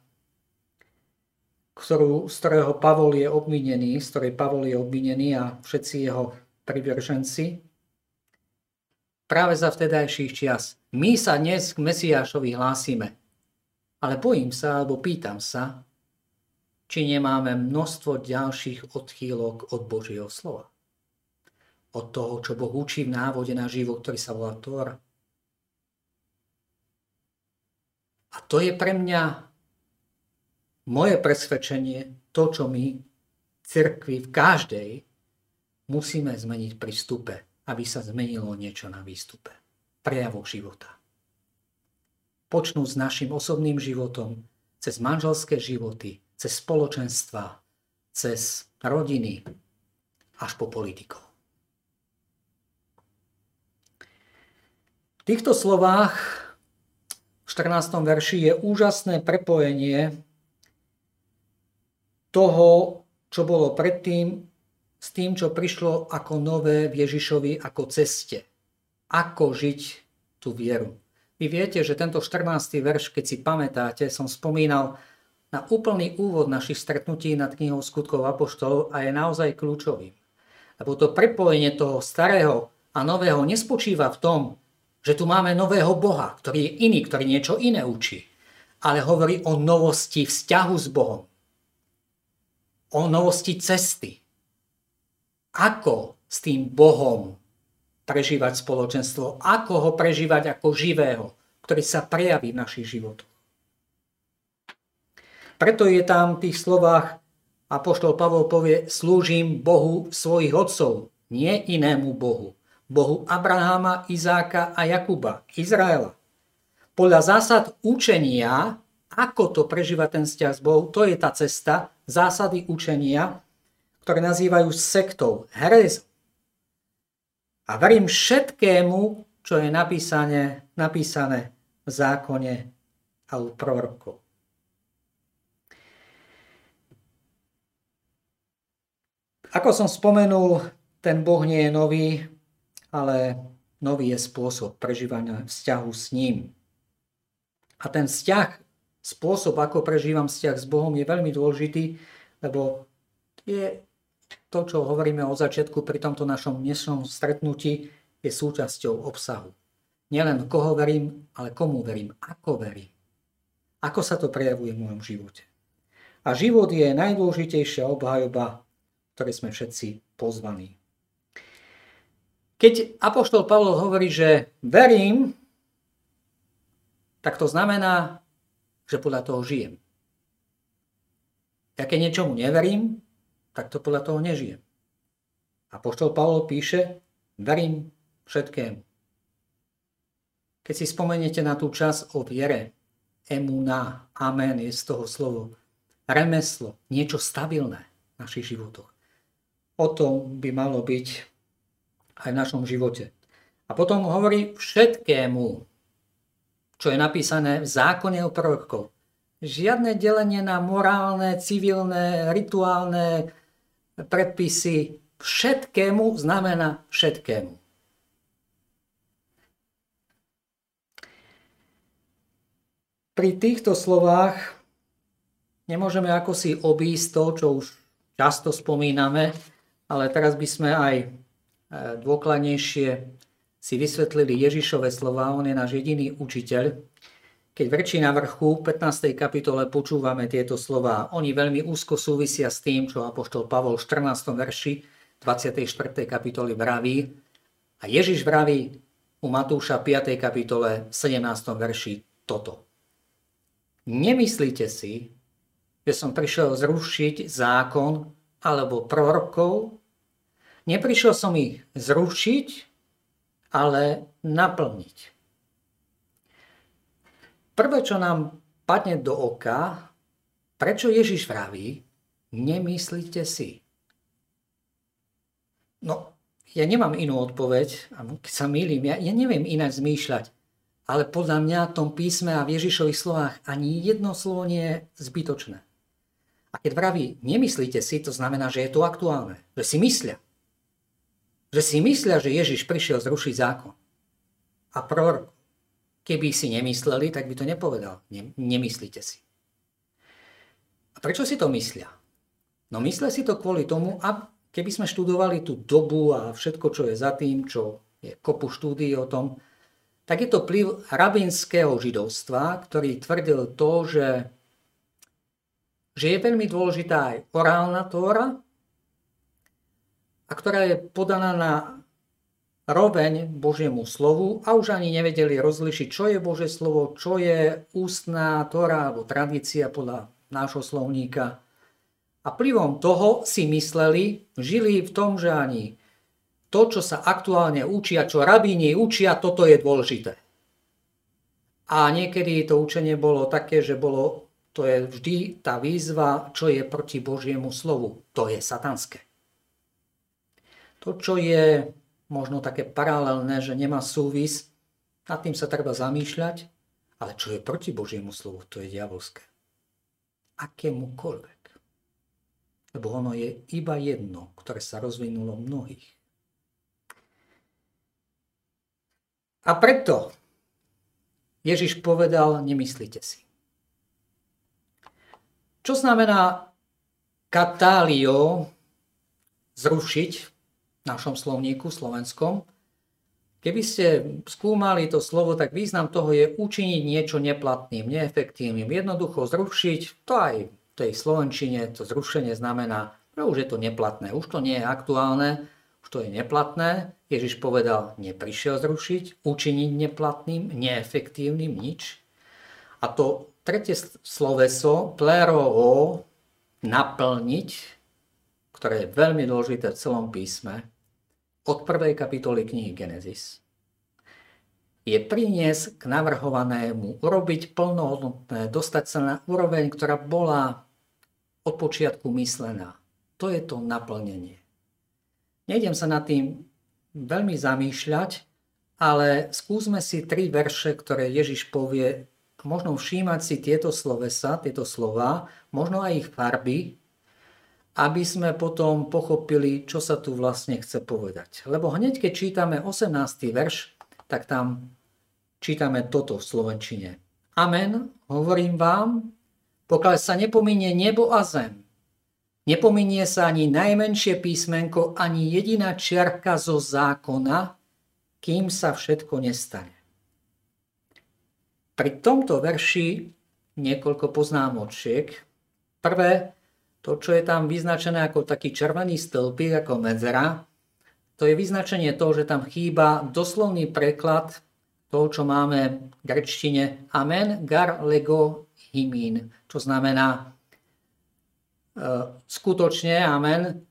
z ktorej Pavol je obvinený a všetci jeho privrženci práve za vtedajších čias. My sa dnes k Mesiášovi hlásime, ale bojím sa, alebo pýtam sa, či nemáme množstvo ďalších odchýlok od Božieho slova. Od toho, čo Boh učí v návode na život, ktorý sa volá Tóra. A to je pre mňa moje presvedčenie, to, čo my v cirkvi v každej musíme zmeniť pri vstupe, aby sa zmenilo niečo na výstupe. prejavoch života. Počnú s našim osobným životom, cez manželské životy, cez spoločenstva, cez rodiny, až po politikov. V týchto slovách v 14. verši je úžasné prepojenie toho, čo bolo predtým, s tým, čo prišlo ako nové v Ježišovi ako ceste. Ako žiť tú vieru. Vy viete, že tento 14. verš, keď si pamätáte, som spomínal na úplný úvod našich stretnutí nad knihou Skutkov apoštolov a je naozaj kľúčovým. Lebo to prepojenie toho starého a nového nespočíva v tom, že tu máme nového Boha, ktorý je iný, ktorý niečo iné učí, ale hovorí o novosti vzťahu s Bohom, o novosti cesty. Ako s tým Bohom prežívať spoločenstvo, ako ho prežívať ako živého, ktorý sa prejaví v našich životoch. Preto je tam v tých slovách apoštol Pavol povie, slúžim Bohu svojich otcov, nie inému Bohu. Bohu Abraháma, Izáka a Jakuba, Izraela. Podľa zásad učenia, ako to prežíva ten vzťah s Bohom, to je tá cesta, zásady učenia, ktoré nazývajú sektou, herézou. A verím všetkému, čo je napísané v zákone a u prorokov. Ako som spomenul, ten Boh nie je nový, ale nový je spôsob prežívania vzťahu s ním. A ten vzťah, spôsob, ako prežívam vzťah s Bohom, je veľmi dôležitý, lebo je to, čo hovoríme od začiatku pri tomto našom dnešnom stretnutí, je súčasťou obsahu. Nielen koho verím, ale komu verím, ako verím. Ako sa to prejavuje v mojom živote. A život je najdôležitejšia obhajoba, ktoré sme všetci pozvaní. Keď apoštol Pavol hovorí, že verím, tak to znamená, že podľa toho žijem. Ja keď niečomu neverím, tak to podľa toho nežijem. Apoštol Pavol píše, verím všetkému. Keď si spomeniete na tú časť o viere, emuná, amen je z toho slovo, remeslo, niečo stabilné v našich životoch. O tom by malo byť aj v našom živote. A potom hovorí všetkému, čo je napísané v zákone o prorokov. Žiadne delenie na morálne, civilné, rituálne predpisy. Všetkému znamená všetkému. Pri týchto slovách nemôžeme ako si obísť to, čo už často spomíname, ale teraz by sme aj dôkladnejšie si vysvetlili Ježišove slová. On je náš jediný učiteľ. Keď v reči na vrchu v 15. kapitole počúvame tieto slová, oni veľmi úzko súvisia s tým, čo apoštol Pavol v 14. verši 24. kapitoly vraví. A Ježiš vraví u Matúša 5. kapitole v 17. verši toto. Nemyslíte si, že som prišiel zrušiť zákon alebo prorokov? Neprišiel som ich zrušiť, ale naplniť. Prvé, čo nám padne do oka, prečo Ježiš vraví, nemyslíte si. No, ja nemám inú odpoveď, keď sa mýlim, ja neviem ináč zmýšľať, ale podľa mňa v tom písme a v Ježišových slovách ani jedno slovo nie je zbytočné. A keď vraví, nemyslíte si, to znamená, že je to aktuálne, že si myslia. Že si myslia, že Ježiš prišiel zrušiť zákon. A prorok. Keby si nemysleli, tak by to nepovedal. Nemyslíte si. A prečo si to myslia? No myslia si to kvôli tomu, a keby sme študovali tú dobu a všetko, čo je za tým, čo je kopu štúdií o tom, tak je to vplyv rabínskeho židovstva, ktorý tvrdil to, že je veľmi dôležitá aj orálna tóra, a ktorá je podaná na roveň Božiemu slovu a už ani nevedeli rozlišiť, čo je Božie slovo, čo je ústna tóra alebo tradícia podľa nášho slovníka. A vplyvom toho si mysleli, žili v tom, že ani to, čo sa aktuálne učia, čo rabíni učia, toto je dôležité. A niekedy to učenie bolo také, že to je vždy tá výzva, čo je proti Božiemu slovu. To je satanské. To, čo je možno také paralelné, že nemá súvis, nad tým sa treba zamýšľať, ale čo je proti Božiemu slovu, to je diabolské. Akémukoľvek. Lebo ono je iba jedno, ktoré sa rozvinulo mnohých. A preto Ježiš povedal, nemyslíte si. Čo znamená katálio zrušiť v našom slovníku slovenskom? Keby ste skúmali to slovo, tak význam toho je učiniť niečo neplatným, neefektívnym. Jednoducho zrušiť, to aj v tej slovenčine, to zrušenie znamená, že už je to neplatné, už to nie je aktuálne, už to je neplatné. Ježiš povedal, neprišiel zrušiť, učiniť neplatným, neefektívnym, nič. A to tretie sloveso, pleroo, naplniť, ktoré je veľmi dôležité v celom písme, od 1. kapitoly knihy Genesis, je priniesť k navrhovanému, urobiť plnohodnotné, dostať sa na úroveň, ktorá bola od počiatku myslená. To je to naplnenie. Nejdem sa nad tým veľmi zamýšľať, ale skúsme si 3 verše, ktoré Ježiš povie, možno všímať si tieto slovesa, tieto slova, možno aj ich farby, aby sme potom pochopili, čo sa tu vlastne chce povedať. Lebo hneď, keď čítame 18. verš, tak tam čítame toto v slovenčine. Amen, hovorím vám, pokiaľ sa nepominie nebo a zem, nepominie sa ani najmenšie písmenko, ani jediná čiarka zo zákona, kým sa všetko nestane. Pri tomto verši niekoľko poznámočiek. Prvé, to, čo je tam vyznačené ako taký červený stĺpik, ako medzera, to je vyznačenie toho, že tam chýba doslovný preklad toho, čo máme v gréčtine amen, gar, lego, hymín, čo znamená skutočne amen.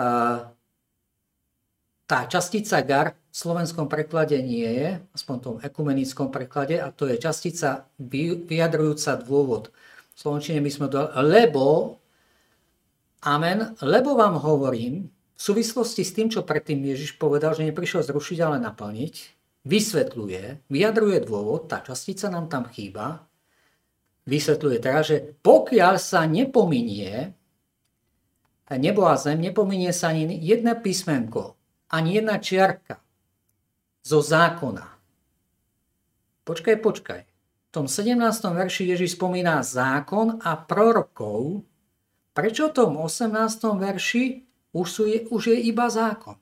Tá častica gar v slovenskom preklade nie je, aspoň v tom ekumenickom preklade, a to je častica vyjadrujúca dôvod. V slovenčine by sme dali, lebo amen, lebo vám hovorím, v súvislosti s tým, čo predtým Ježiš povedal, že neprišiel zrušiť, ale naplniť, vysvetľuje, vyjadruje dôvod, tá častica nám tam chýba, vysvetľuje teda, že pokiaľ sa nepominie nebo a zem, nepominie sa ani jedno písmenko, ani jedna čiarka zo zákona. Počkaj. V tom 17. verši Ježiš spomína zákon a prorokov. Prečo v tom 18. verši už je iba zákon?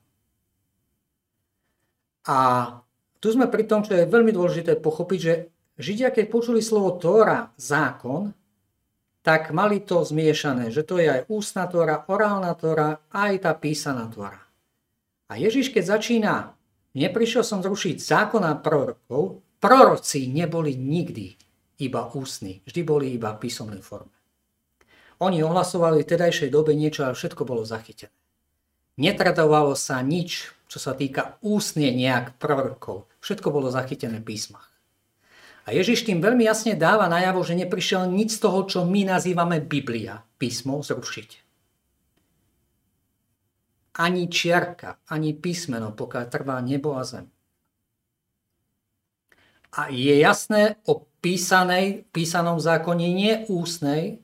A tu sme pri tom, čo je veľmi dôležité pochopiť, že Židia, keď počuli slovo Tóra, zákon, tak mali to zmiešané, že to je aj ústna Tóra, orálna Tóra, aj tá písaná Tóra. A Ježiš, keď začína, neprišiel som zrušiť zákon a prorokov, proroci neboli nikdy iba ústni, vždy boli iba v písomnej forme. Oni ohlasovali v tedajšej dobe niečo, ale všetko bolo zachytené. Netradovalo sa nič, čo sa týka ústne nejak prorokov. Všetko bolo zachytené v písmach. A Ježiš tým veľmi jasne dáva najavo, že neprišiel nič z toho, čo my nazývame Biblia, písmo, zrušiť. Ani čiarka, ani písmeno, pokiaľ trvá nebo a zem. A je jasné o písanom zákone, nie ústnej.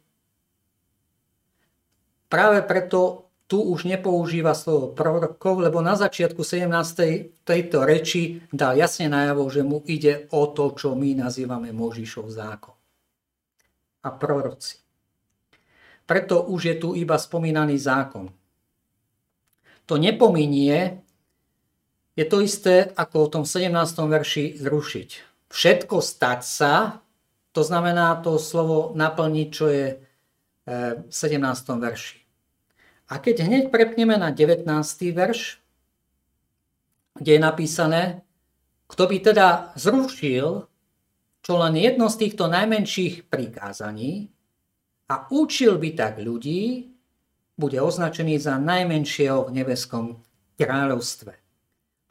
Práve preto tu už nepoužíva slovo prorokov, lebo na začiatku 17. tejto reči dal jasne najavo, že mu ide o to, čo my nazývame Mojžišov zákon. A proroci. Preto už je tu iba spomínaný zákon. To nepominie je to isté, ako v tom 17. verši zrušiť. Všetko stať sa, to znamená to slovo naplniť, čo je v 17. verši. A keď hneď prepneme na 19. verš, kde je napísané, kto by teda zrušil čo len jedno z týchto najmenších prikázaní a učil by tak ľudí, bude označený za najmenšieho v nebeskom kráľovstve.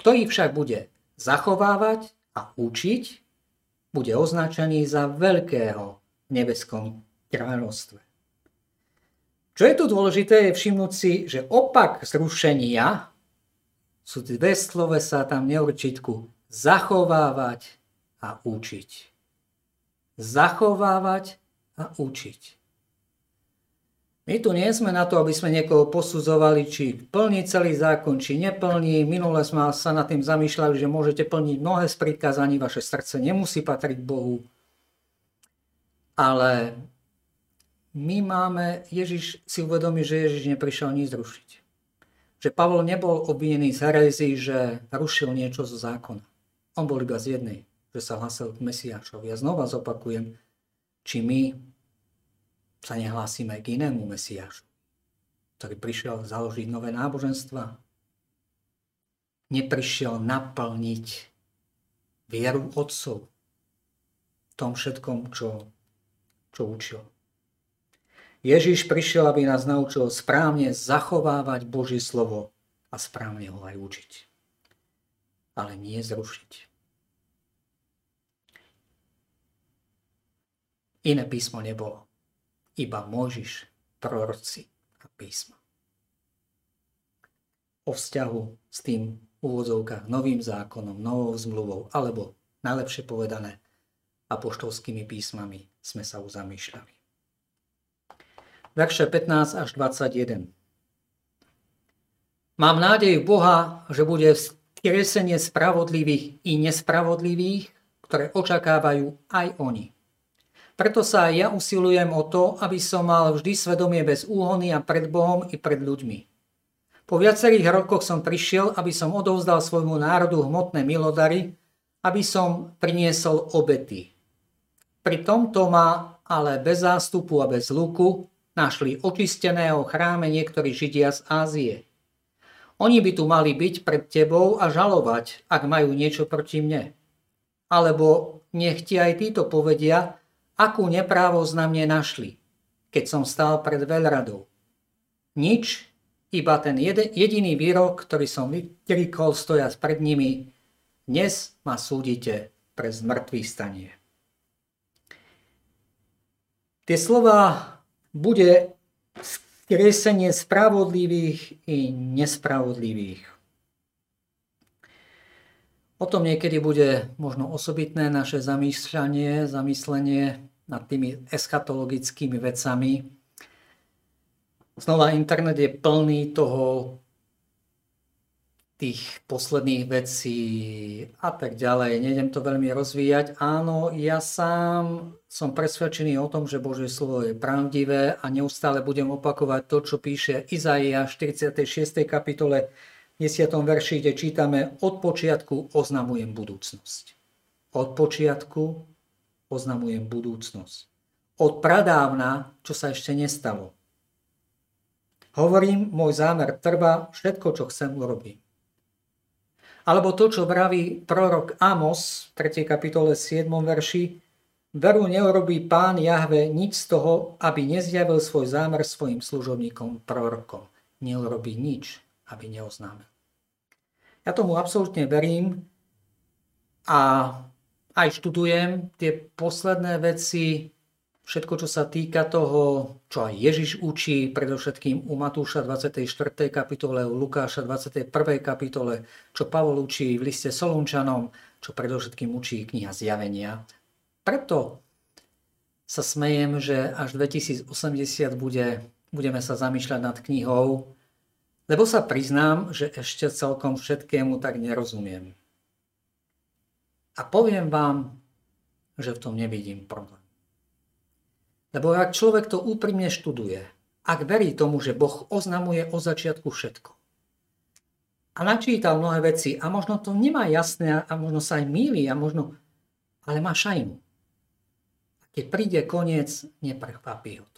ktorý však bude zachovávať a učiť, bude označený za veľkého v nebeskom kráľovstve. Čo je tu dôležité, je všimnúť si, že opak zrušenia sú dve slovesá tam neurčitku zachovávať a učiť. Zachovávať a učiť. My tu nie sme na to, aby sme niekoho posudzovali, či plní celý zákon, či neplní. Minule sme sa nad tým zamýšľali, že môžete plniť mnohé z prikázaní, vaše srdce nemusí patriť Bohu. Ale Ježiš si uvedomí, že Ježiš neprišiel nič zrušiť. Že Pavol nebol obvinený z herézy, že rušil niečo zo zákona. On bol iba z jednej, že sa hlásil k Mesiášovi. Ja znova zopakujem, či my sa nehlásime k inému Mesiášu, ktorý prišiel založiť nové náboženstva. Neprišiel naplniť vieru otcov v tom všetkom, čo učil. Ježiš prišiel, aby nás naučil správne zachovávať Božie slovo a správne ho aj učiť. Ale nie zrušiť. Iné písmo nebolo. Iba Mojžiš, proroci a písma. O vzťahu s tým v úvodzovkách novým zákonom, novou zmluvou, alebo najlepšie povedané apoštolskými písmami sme sa už zamýšľali. Verše 15 až 21. Mám nádej v Boha, že bude vzkriesenie spravodlivých i nespravodlivých, ktoré očakávajú aj oni. Preto sa aj ja usilujem o to, aby som mal vždy svedomie bez úhony a pred Bohom i pred ľuďmi. Po viacerých rokoch som prišiel, aby som odovzdal svojmu národu hmotné milodary, aby som priniesol obety. Pri tomto ma ale bez zástupu a bez luku našli očisteného v chráme niektorí Židia z Ázie. Oni by tu mali byť pred tebou a žalovať, ak majú niečo proti mne. Alebo nech ti aj títo povedia, akú neprávosť na mne našli, keď som stál pred veľradou. Nič, iba ten jediný výrok, ktorý som vykríkol stojac pred nimi. Dnes ma súdite pre zmŕtvychvstanie. Tie slova bude vzkriesenie spravodlivých i nespravodlivých. O tom niekedy bude možno osobitné naše zamyslenie nad tými eschatologickými vecami. Znova internet je plný tých posledných vecí a tak ďalej. Nejdem to veľmi rozvíjať. Áno, ja sám som presvedčený o tom, že Božie slovo je pravdivé a neustále budem opakovať to, čo píše Izaiáš v 46. kapitole 10. verši, kde čítame: od počiatku oznamujem budúcnosť. Od počiatku oznamujem budúcnosť. Od pradávna, čo sa ešte nestalo. Hovorím, môj zámer trvá, všetko, čo chcem, urobím. Alebo to, čo vraví prorok Amos v 3. kapitole 7. verši: veru neurobí Pán Jahve nič z toho, aby nezjavil svoj zámer svojim služobníkom prorokom. Neurobí nič, aby neoznámil. Ja tomu absolútne verím a aj študujem tie posledné veci, všetko, čo sa týka toho, čo aj Ježiš učí, predovšetkým u Matúša 24. kapitole, u Lukáša 21. kapitole, čo Pavol učí v liste Solunčanom, čo predovšetkým učí kniha Zjavenia. Preto sa smejem, že až 2080 budeme sa zamýšľať nad knihou, lebo sa priznám, že ešte celkom všetkému tak nerozumiem. A poviem vám, že v tom nevidím problém. Lebo ak človek to úprimne študuje, ak verí tomu, že Boh oznamuje od začiatku všetko a načítal mnohé veci a možno to nemá jasné a možno sa aj mýli ale má šajnu. A keď príde koniec, neprekvapí ho to.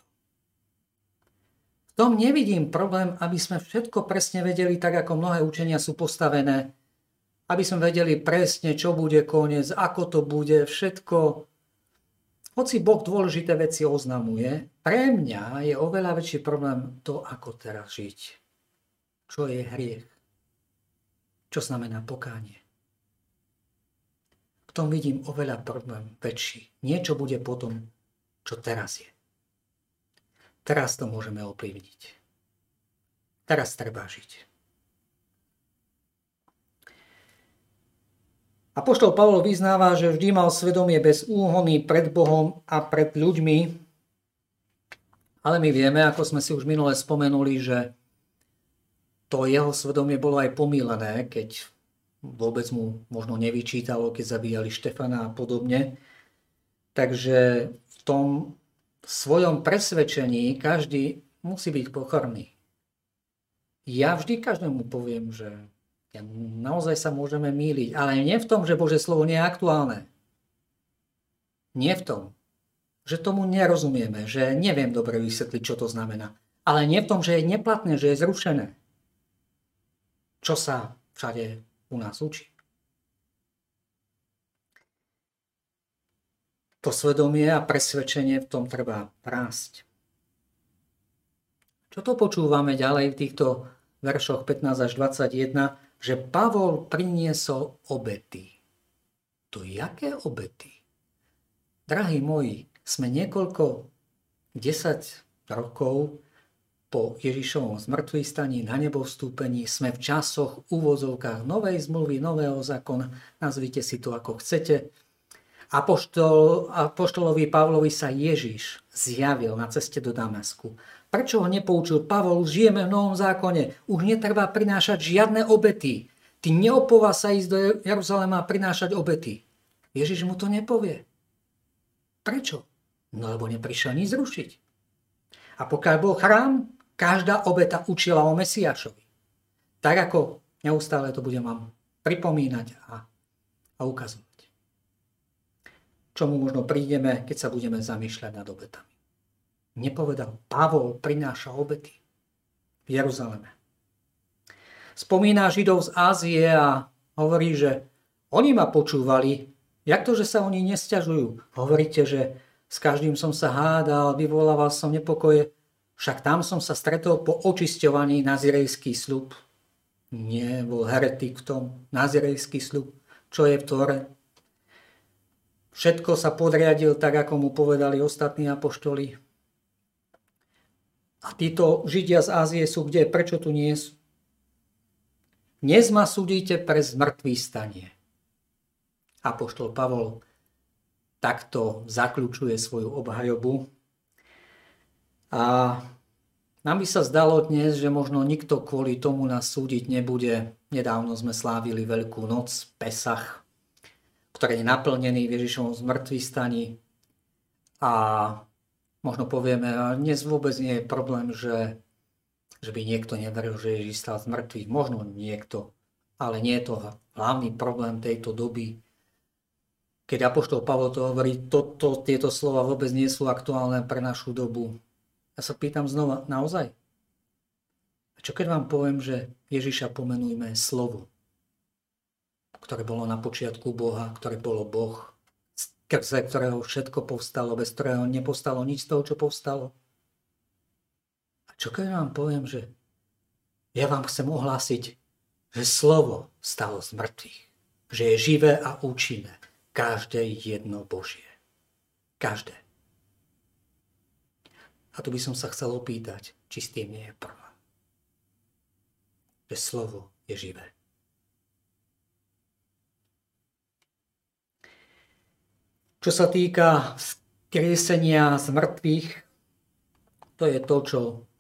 V tom nevidím problém, aby sme všetko presne vedeli, tak ako mnohé učenia sú postavené, aby sme vedeli presne, čo bude koniec, ako to bude, všetko. Hoci Boh dôležité veci oznamuje, pre mňa je oveľa väčší problém to, ako teraz žiť. Čo je hriech? Čo čo znamená pokánie. V tom vidím oveľa problém väčší. Niečo bude potom, čo teraz je. Teraz to môžeme ovplyvniť. Teraz treba žiť. Apoštol Pavol vyznáva, že vždy mal svedomie bez úhony pred Bohom a pred ľuďmi, ale my vieme, ako sme si už minule spomenuli, že to jeho svedomie bolo aj pomýlené, keď vôbec mu možno nevyčítalo, keď zabíjali Štefana a podobne. Takže v tom svojom presvedčení každý musí byť pokorný. Ja vždy každému poviem, že naozaj sa môžeme mýliť, ale nie v tom, že Božie slovo nie je aktuálne. Nie v tom, že tomu nerozumieme, že neviem dobre vysvetliť, čo to znamená. Ale nie v tom, že je neplatné, že je zrušené. Čo sa všade u nás učí. To svedomie a presvedčenie v tom treba rásť. Čo to počúvame ďalej v týchto veršoch 15 až 21, že Pavol priniesol obety. To jaké obety? Drahí moji, sme niekoľko 10 rokov po Ježišovom zmŕtvychvstaní, na nebo vstúpení, sme v časoch, úvozovkách novej zmluvy, nového zákona, nazvite si to ako chcete. Apoštolovi Pavlovi sa Ježiš zjavil na ceste do Damasku. Prečo ho nepoučil Pavol? Žijeme v novom zákone. Už netreba prinášať žiadne obety. Ty neopová sa ísť do Jeruzalema a prinášať obety. Ježiš mu to nepovie. Prečo? No lebo neprišiel nič zrušiť. A pokiaľ bol chrám, každá obeta učila o Mesiášovi. Tak ako neustále to budem vám pripomínať a ukazovať. Čomu možno prídeme, keď sa budeme zamýšľať nad obetami. Nepovedal, Pavol prináša obety v Jeruzaleme. Spomína Židov z Ázie a hovorí, že oni ma počúvali. Jak to, že sa oni nesťažujú? Hovoríte, že s každým som sa hádal, vyvolával som nepokoje. Však tam som sa stretol po očisťovaní nazirejský sľub. Nie, bol heretik v tom. Nazirejský sľub. Čo je v Tóre? Všetko sa podriadil tak, ako mu povedali ostatní apoštoli. A títo Židia z Ázie sú kde? Prečo tu nie sú? Dnes ma súdite pre zmŕtvychvstanie. Apoštol Pavol takto zaključuje svoju obhajobu. A nám by sa zdalo dnes, že možno nikto kvôli tomu nás súdiť nebude. Nedávno sme slávili Veľkú noc, Pesach, ktorý je naplnený v Ježišovom zmŕtvychvstaní. A možno povieme, dnes vôbec nie je problém, že by niekto neveril, že Ježiš stal z mŕtvych. Možno niekto, ale nie je to hlavný problém tejto doby. Keď apoštol Pavol to hovorí, tieto slova vôbec nie sú aktuálne pre našu dobu. Ja sa pýtam znova, naozaj? A čo keď vám poviem, že Ježiša pomenujme slovo, ktoré bolo na počiatku Boha, ktoré bolo Boh, skrze ktorého všetko povstalo, bez ktorého nepovstalo nič z toho, čo povstalo? A čo keď vám poviem, že ja vám chcem ohlásiť, že slovo stalo z mŕtvych, že je živé a účinné, každé jedno Božie. Každé. A tu by som sa chcel opýtať, či s tým nie je problém. Že slovo je živé. Čo sa týka vzkriesenia z mŕtvych, to je to, čo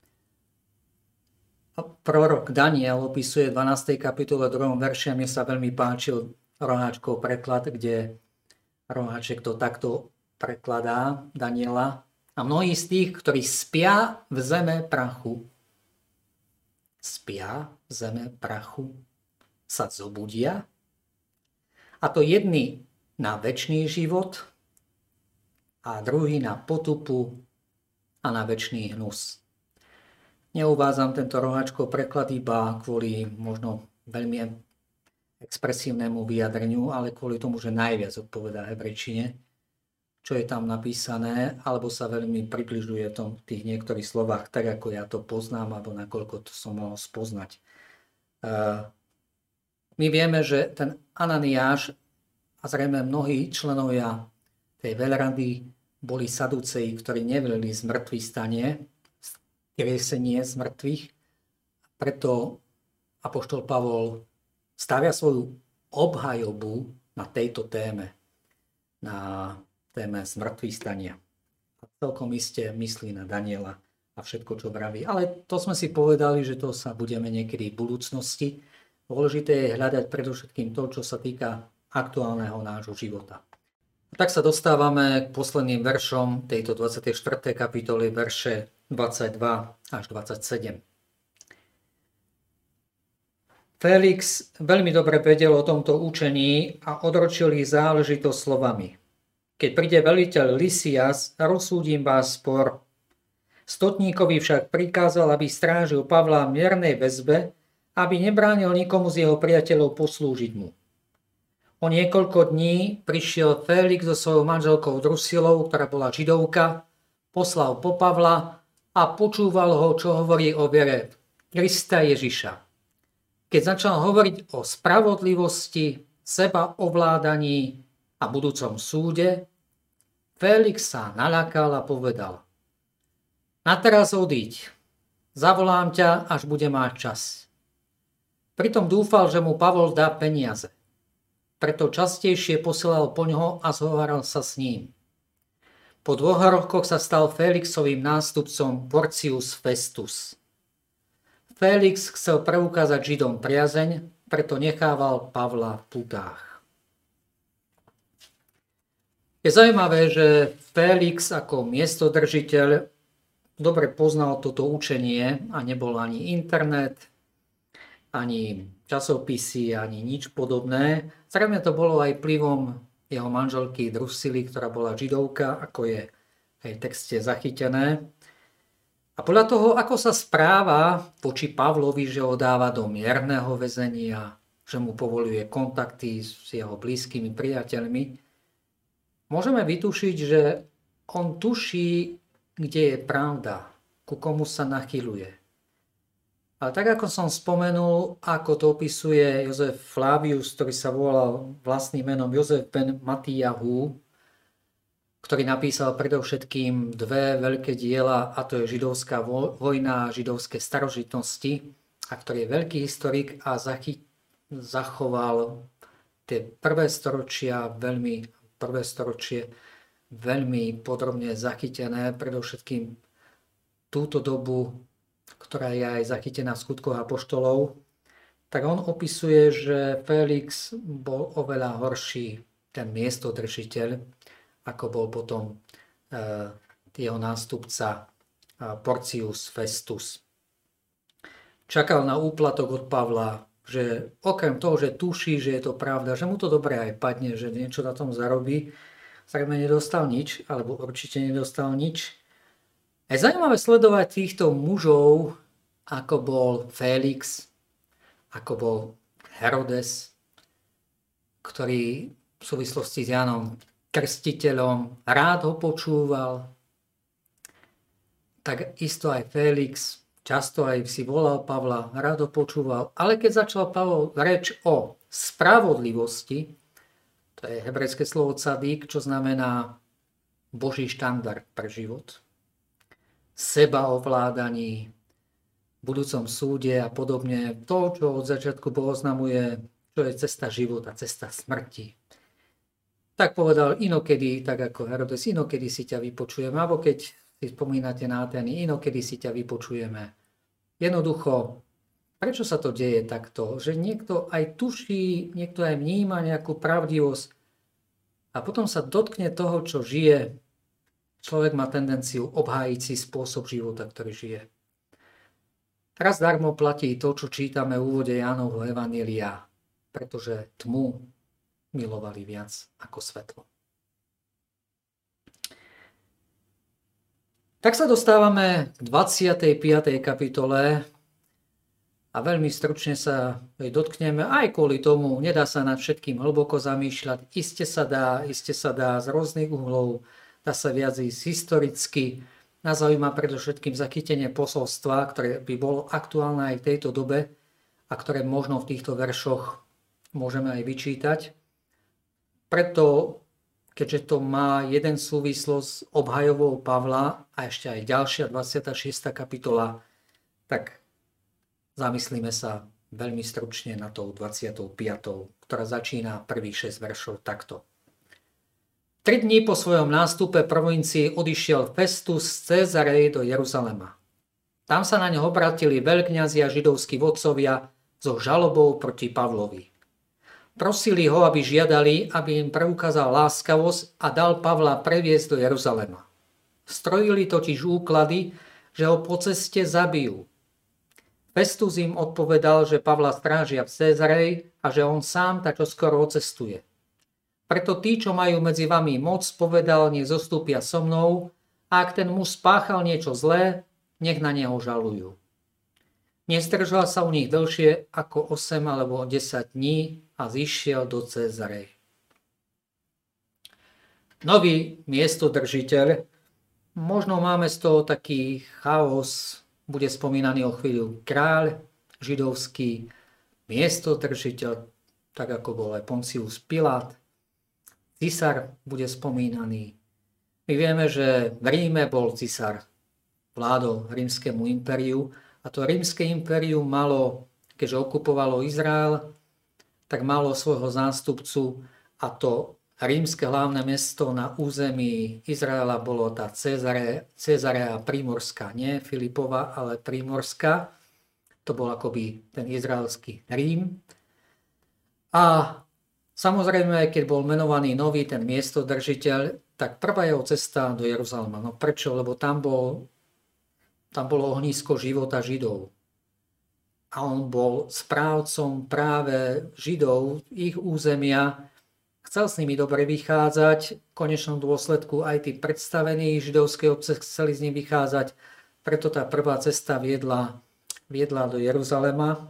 prorok Daniel opisuje v 12. kapitole 2. verši. Mne sa veľmi páčil Roháčkov preklad, kde Roháček to takto prekladá Daniela. A mnohí z tých, ktorí spia v zeme prachu, sa zobudia. A to jedni na večný život a druhý na potupu a na večný hnus. Neuvádzam tento Roháčkov preklad iba kvôli možno veľmi expresívnemu vyjadreniu, ale kvôli tomu, že najviac odpovedá hebrejčine, čo je tam napísané, alebo sa veľmi približuje v tých niektorých slovách, tak ako ja to poznám, alebo nakoľko to som mohol spoznať. My vieme, že ten Ananiáš a zrejme mnohí členovia tej veľrady boli saduceji, ktorí neverili zmrtvých stanie, skriesenie z mŕtvych. Preto apoštol Pavol stavia svoju obhajobu na tejto téme, na téme zmrtvých stania. A celkom iste myslí na Daniela a všetko, čo vraví. Ale to sme si povedali, že to sa budeme niekedy v budúcnosti. Dôležité je hľadať predovšetkým to, čo sa týka aktuálneho nášho života. A tak sa dostávame k posledným veršom tejto 24. kapitoly, verše 22 až 27. Felix veľmi dobre vedel o tomto učení a odročil ich záležitosť slovami. Keď príde veliteľ Lysias, rozsúdim vás spor. Stotníkovi však prikázal, aby strážil Pavla v miernej väzbe, aby nebránil nikomu z jeho priateľov poslúžiť mu. O niekoľko dní prišiel Felix so svojou manželkou Drusilou, ktorá bola židovka, poslal po Pavla a počúval ho, čo hovorí o viere Krista Ježiša. Keď začal hovoriť o spravodlivosti, sebaovládaní a budúcom súde, Felix sa naľakal a povedal: Na teraz odíď, zavolám ťa, až bude mať čas. Pritom dúfal, že mu Pavol dá peniaze. Preto častejšie posielal po ňoho a zhováral sa s ním. Po 2 rokoch sa stal Felixovým nástupcom Porcius Festus. Felix chcel preukázať Židom priazeň, preto nechával Pavla v putách. Je zaujímavé, že Felix ako miestodržiteľ dobre poznal toto učenie a nebol ani internet, ani časopisy, ani nič podobné. Zrejme to bolo aj vplyvom jeho manželky Drusily, ktorá bola židovka, ako je aj v texte zachytené. A podľa toho, ako sa správa voči Pavlovi, že ho dáva do mierneho väzenia, že mu povoľuje kontakty s jeho blízkymi priateľmi, môžeme vytušiť, že on tuší, kde je pravda, ku komu sa nachyľuje. Ale tak, ako som spomenul, ako to opisuje Jozef Flavius, ktorý sa volal vlastným menom Jozef ben Matiahu, ktorý napísal predovšetkým 2 veľké diela, a to je Židovská vojna a židovské starožitnosti, a ktorý je veľký historik a zachoval tie prvé storočie veľmi podrobne zachytené, predovšetkým túto dobu, ktorá je aj zachytená v Skutkoch apoštolov, tak on opisuje, že Felix bol oveľa horší, ten miestodržiteľ, ako bol potom jeho nástupca Porcius Festus. Čakal na úplatok od Pavla, že okrem toho, že tuší, že je to pravda, že mu to dobre aj padne, že niečo na tom zarobí, zrejme nedostal nič, alebo určite nedostal nič. Je zaujímavé sledovať týchto mužov, ako bol Felix, ako bol Herodes, ktorý v súvislosti s Jánom Krstiteľom rád ho počúval. Tak isto aj Felix, často aj si volal Pavla, rád ho počúval. Ale keď začal Pavol reč o spravodlivosti, to je hebrejské slovo tzadik, čo znamená Boží štandard pre život, sebaovládaní, budúcom súde a podobne, to, čo od začiatku Boh oznamuje, čo je cesta života, cesta smrti. Tak povedal, inokedy, tak ako Herodes, inokedy si ťa vypočujeme, alebo keď si spomínate na Atény, inokedy si ťa vypočujeme. Jednoducho, prečo sa to deje takto? Že niekto aj tuší, niekto aj vníma nejakú pravdivosť a potom sa dotkne toho, čo žije. Človek má tendenciu obhájiť si spôsob života, ktorý žije. Raz darmo platí to, čo čítame v úvode Jánovho evanjelia, pretože tmu milovali viac ako svetlo. Tak sa dostávame k 25. kapitole a veľmi stručne sa jej dotkneme. Aj kvôli tomu nedá sa nad všetkým hlboko zamýšľať. Iste sa dá z rôznych uhlov, dá sa viac ísť historicky. Nás zaujíma predovšetkým zachytenie posolstva, ktoré by bolo aktuálne aj v tejto dobe a ktoré možno v týchto veršoch môžeme aj vyčítať. Preto, keďže to má jeden súvislosť s obhajovou Pavla a ešte aj ďalšia 26. kapitola, tak zamyslíme sa veľmi stručne na tou 25., ktorá začína prvých 6 veršov takto. 3 dní po svojom nástupe provincii odišiel Festus z Cézarei do Jeruzalema. Tam sa na ňo obratili veľkňazi a židovskí vodcovia so žalobou proti Pavlovi. Prosili ho, aby žiadali, aby im preukázal láskavosť a dal Pavla previesť do Jeruzalema. Strojili totiž úklady, že ho po ceste zabijú. Festus im odpovedal, že Pavla strážia v Cézarei a že on sám tak čoskoro odcestuje. Preto tí, čo majú medzi vami moc, povedal, nech zostúpia so mnou, a ak ten muž spáchal niečo zlé, nech na neho žalujú. Nezdržal sa u nich dlhšie ako 8 alebo 10 dní a zišiel do Cézarei. Nový miestodržiteľ, možno máme z toho taký chaos, bude spomínaný o chvíľu kráľ židovský, miestodržiteľ, tak ako bol aj Poncius Pilát. Cisár bude spomínaný. My vieme, že v Ríme bol cisár, vládol rímskemu impériu a to rímske impérium malo, keďže okupovalo Izrael, tak malo svojho zástupcu a to rímske hlavné mesto na území Izraela bolo tá Cézarea Primorská, nie Filipova, ale Primorská. To bol akoby ten izraelský Rím. A samozrejme, keď bol menovaný nový ten miestodržiteľ, tak prvá jeho cesta do Jeruzalema. No prečo? Lebo tam bolo ohnisko života Židov. A on bol správcom práve Židov, ich územia. Chcel s nimi dobre vychádzať. V konečnom dôsledku aj tí predstavení židovskej obce chceli s ním vychádzať. Preto tá prvá cesta viedla do Jeruzalema.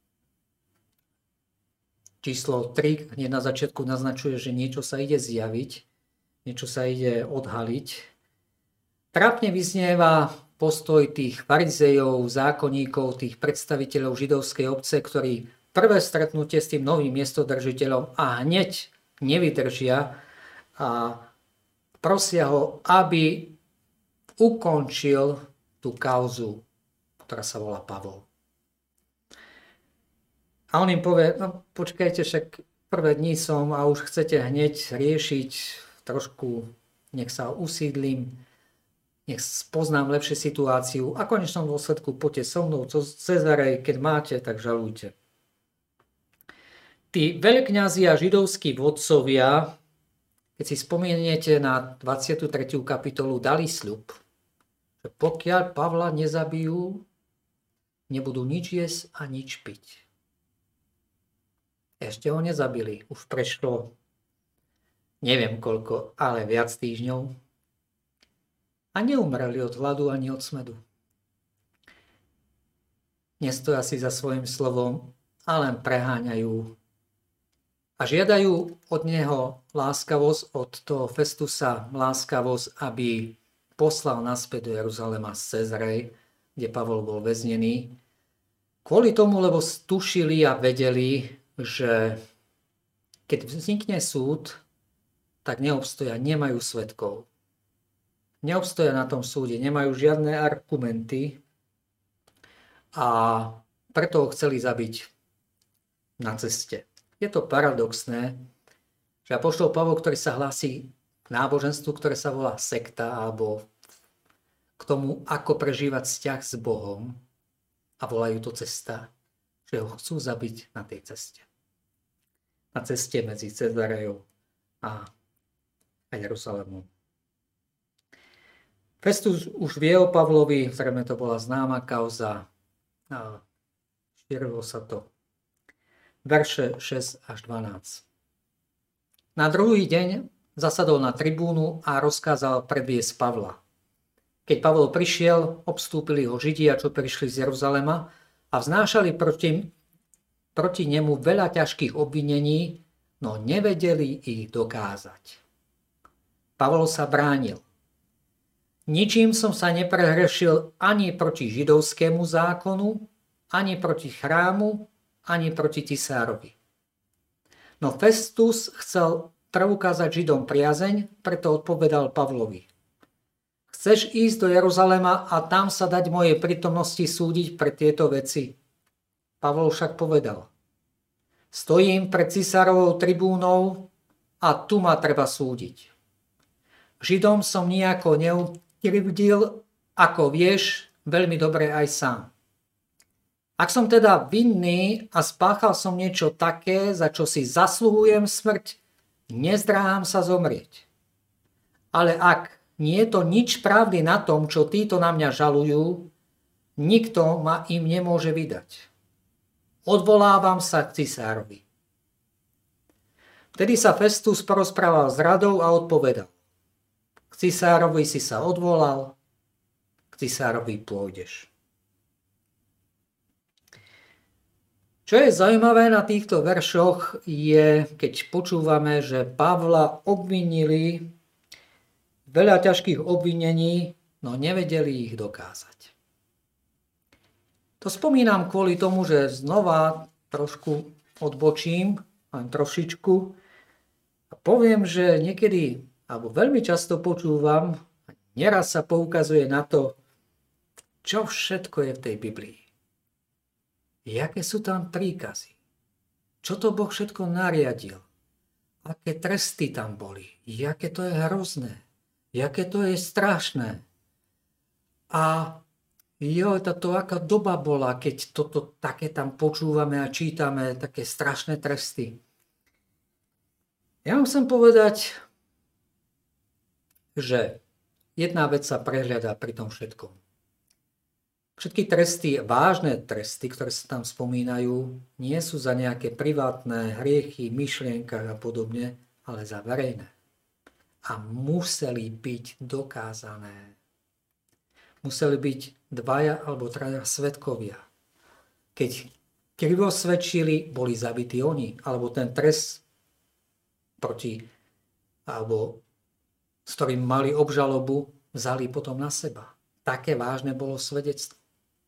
Číslo 3 hneď na začiatku naznačuje, že niečo sa ide zjaviť, niečo sa ide odhaliť. Trápne vyznieva postoj tých farizejov, zákonníkov, tých predstaviteľov židovskej obce, ktorí prvé stretnutie s tým novým miestodržiteľom a hneď nevydržia a prosia ho, aby ukončil tú kauzu, ktorá sa volá Pavol. A on im povie, no počkajte, však prvé dni som a už chcete hneď riešiť, trošku nech sa usídlim, nech poznám lepšie situáciu a v konečnom dôsledku poďte so mnou cez Cezarej, keď máte, tak žalujte. Tí veľkňazi a židovskí vodcovia, keď si spomeniete na 23. kapitolu, dali sľub, že pokiaľ Pavla nezabijú, nebudú nič jesť a nič piť. Ešte ho nezabili, už prešlo neviem koľko, ale viac týždňov. A neumreli od hladu ani od smedu. Nestoja si za svojím slovom a len preháňajú. A žiadajú od neho láskavosť, od toho Festusa láskavosť, aby poslal naspäť do Jeruzalema z Cezarej, kde Pavol bol väznený. Kvôli tomu, lebo tušili a vedeli, že keď vznikne súd, tak neobstoja, nemajú svedkov. Neobstoja na tom súde, nemajú žiadne argumenty a preto ho chceli zabiť na ceste. Je to paradoxné, že apoštol Pavol, ktorý sa hlási k náboženstvu, ktoré sa volá sekta, alebo k tomu, ako prežívať vzťah s Bohom, a volajú to cesta, že ho chcú zabiť na tej ceste. Na ceste medzi Cezarejou a Jeruzalémom. Festus už vie o Pavlovi, zrejme to bola známa kauza, a šírilo sa to. Verše 6 až 12. Na druhý deň zasadol na tribúnu a rozkázal predviesť Pavla. Keď Pavol prišiel, obstúpili ho Židia, čo prišli z Jeruzalema a vznášali proti nemu veľa ťažkých obvinení, no nevedeli ich dokázať. Pavol sa bránil. Ničím som sa neprehrešil ani proti židovskému zákonu, ani proti chrámu, ani proti cisárovi. No Festus chcel preukázať Židom priazeň, preto odpovedal Pavlovi. Chceš ísť do Jeruzalema a tam sa dať mojej prítomnosti súdiť pre tieto veci? Pavol však povedal. Stojím pred cisárovou tribúnou a tu ma treba súdiť. Židom som nijako neukrivdil, ako vieš, veľmi dobre aj sám. Ak som teda vinný a spáchal som niečo také, za čo si zasluhujem smrť, nezdráham sa zomrieť. Ale ak nie je to nič pravdy na tom, čo títo na mňa žalujú, nikto ma im nemôže vydať. Odvolávam sa k cisárovi. Vtedy sa Festus porozprával s radou a odpovedal. K cisárovi si sa odvolal, k cisárovi pôjdeš. Čo je zaujímavé na týchto veršoch je, keď počúvame, že Pavla obvinili veľa ťažkých obvinení, no nevedeli ich dokázať. To spomínam kvôli tomu, že znova trošku odbočím, len trošičku, a poviem, že niekedy, alebo veľmi často počúvam, neraz sa poukazuje na to, čo všetko je v tej Biblii. Jaké sú tam príkazy? Čo to Boh všetko nariadil? Aké tresty tam boli? Jaké to je hrozné? Jaké to je strašné? A táto aká doba bola, keď toto také tam počúvame a čítame, také strašné tresty. Ja vám chcem povedať, že jedna vec sa prehľadá pri tom všetkom. Všetky tresty, vážne tresty, ktoré sa tam spomínajú, nie sú za nejaké privátne hriechy, myšlienkach a podobne, ale za verejné. A museli byť dokázané. Museli byť dvaja alebo traja svedkovia. Keď krivo svedčili, boli zabití oni, alebo ten trest s ktorým mali obžalobu, vzali potom na seba. Také vážne bolo svedectvo.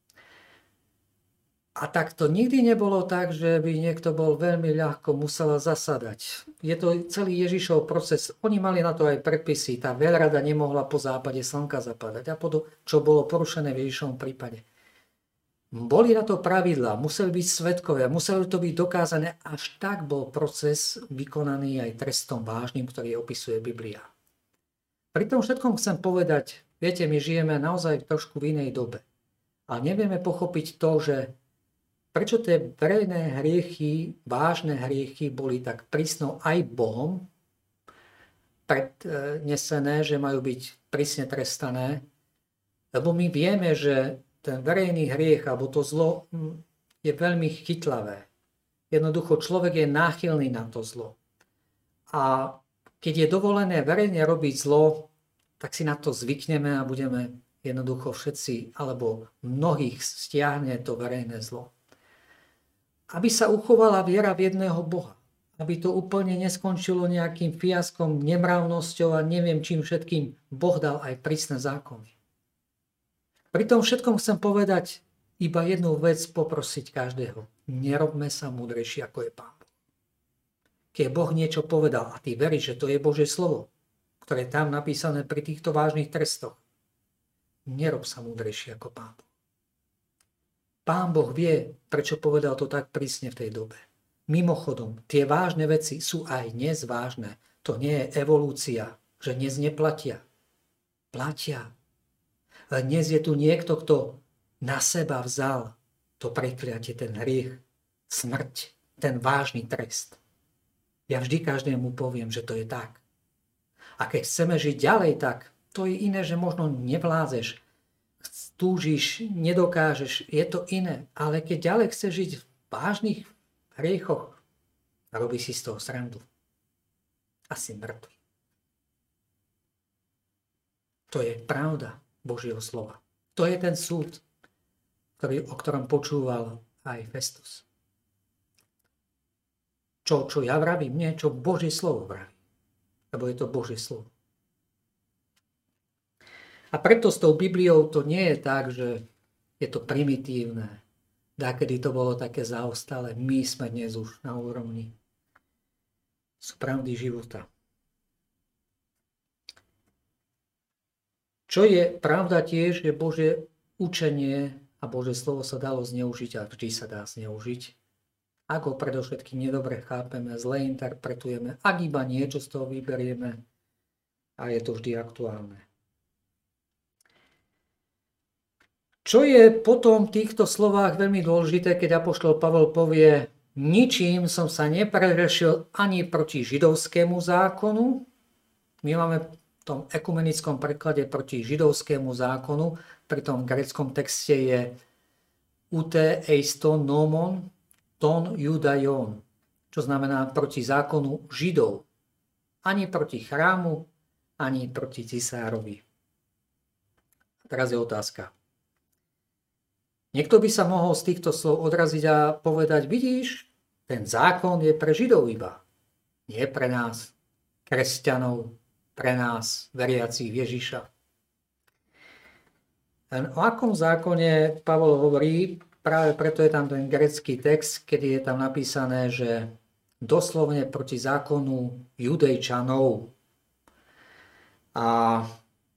A tak to nikdy nebolo tak, že by niekto bol veľmi ľahko musel zasadať. Je to celý Ježišov proces. Oni mali na to aj predpisy. Tá veľrada nemohla po západe slnka zapadať. A čo bolo porušené v Ježišovom prípade. Boli na to pravidlá, museli byť svedkovia, museli to byť dokázané. Až tak bol proces vykonaný aj trestom vážnym, ktorý opisuje Biblia. Pri tom všetkom chcem povedať, viete, my žijeme naozaj trošku v inej dobe. A nevieme pochopiť to, že prečo tie verejné hriechy, vážne hriechy boli tak prísno aj Bohom prednesené, že majú byť prísne trestané. Lebo my vieme, že ten verejný hriech alebo to zlo je veľmi chytlavé. Jednoducho človek je náchylný na to zlo. A keď je dovolené verejne robiť zlo, tak si na to zvykneme a budeme jednoducho všetci, alebo mnohých stiahne to verejné zlo. Aby sa uchovala viera v jedného Boha. Aby to úplne neskončilo nejakým fiaskom, nemravnosťou a neviem čím všetkým. Boh dal aj prísne zákony. Pri tom všetkom chcem povedať iba jednu vec, poprosiť každého. Nerobme sa múdrejší, ako je Pán Boh. Keď Boh niečo povedal a ty veríš, že to je Božie slovo, ktoré je tam napísané pri týchto vážnych trestoch, nerob sa múdrejší ako Pán Boh. Pán Boh vie, prečo povedal to tak prísne v tej dobe. Mimochodom, tie vážne veci sú aj dnes vážne. To nie je evolúcia, že dnes neplatia. Platia. Ale dnes je tu niekto, kto na seba vzal to prekliatie, ten hriech, smrť, ten vážny trest. Ja vždy každému poviem, že to je tak. A keď chceme žiť ďalej tak, to je iné, že možno nevládzeš, túžiš, nedokážeš, je to iné. Ale keď ďalej chceš žiť v vážnych hriechoch, robí si z toho srandu. Asi mŕtvy. To je pravda Božieho slova. To je ten súd, o ktorom počúval aj Festus. Čo ja vravím? Nie, čo Božie slovo vraví. Lebo je to Božie slovo. A preto s tou Bibliou to nie je tak, že je to primitívne. Dakedy to bolo také zaostalé. My sme dnes už na úrovni. sú pravdy života. Čo je pravda tiež, je Božie učenie a Božie slovo sa dalo zneužiť a vždy sa dá zneužiť. Ak ho predovšetkým nedobre chápeme, zle interpretujeme, ak iba niečo z toho vyberieme, a je to vždy aktuálne. Čo je potom v týchto slovách veľmi dôležité, keď apoštol Pavol povie, ničím som sa neprerešil ani proti židovskému zákonu. My máme v tom ekumenickom preklade proti židovskému zákonu, pri tom gréckom texte je ute eiston nomon ton judaion, čo znamená proti zákonu židov. Ani proti chrámu, ani proti cisárovi. A teraz je otázka. Niekto by sa mohol z týchto slov odraziť a povedať, vidíš, ten zákon je pre Židov iba. Nie pre nás, kresťanov, pre nás, veriacich Ježiša. O akom zákone Pavol hovorí, práve preto je tam ten grécky text, kedy je tam napísané, že doslovne proti zákonu Judejčanov. A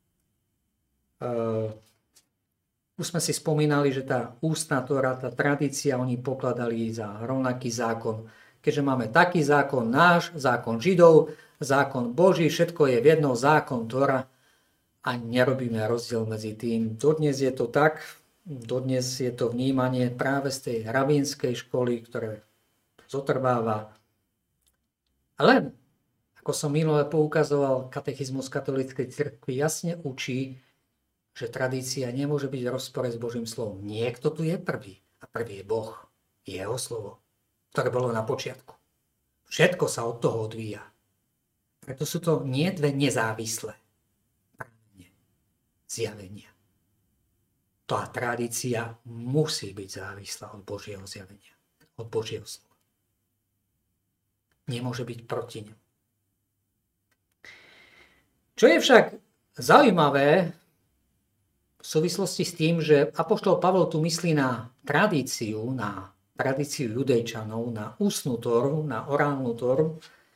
už sme si spomínali, že tá ústna Tóra, tá tradícia, oni pokladali za rovnaký zákon. Keďže máme taký zákon náš, zákon Židov, zákon Boží, všetko je v jednom, zákon Tóra a nerobíme rozdiel medzi tým. Dodnes je to tak, dodnes je to vnímanie práve z tej rabínskej školy, ktoré zotrváva. Ale, ako som minule poukazoval, katechizmus katolíckej cirkvi jasne učí, že tradícia nemôže byť v rozpore s Božím slovom. Niekto tu je prvý. A prvý je Boh. Jeho slovo, ktoré bolo na počiatku. Všetko sa od toho odvíja. Preto sú to nie dve nezávislé zjavenia. Tá tradícia musí byť závislá od Božieho zjavenia. Od Božieho slova. Nemôže byť proti ňu. Čo je však zaujímavé, v súvislosti s tým, že apoštol Pavol tu myslí na tradíciu Judejčanov, na ústnu Tóru, na orálnu Tóru,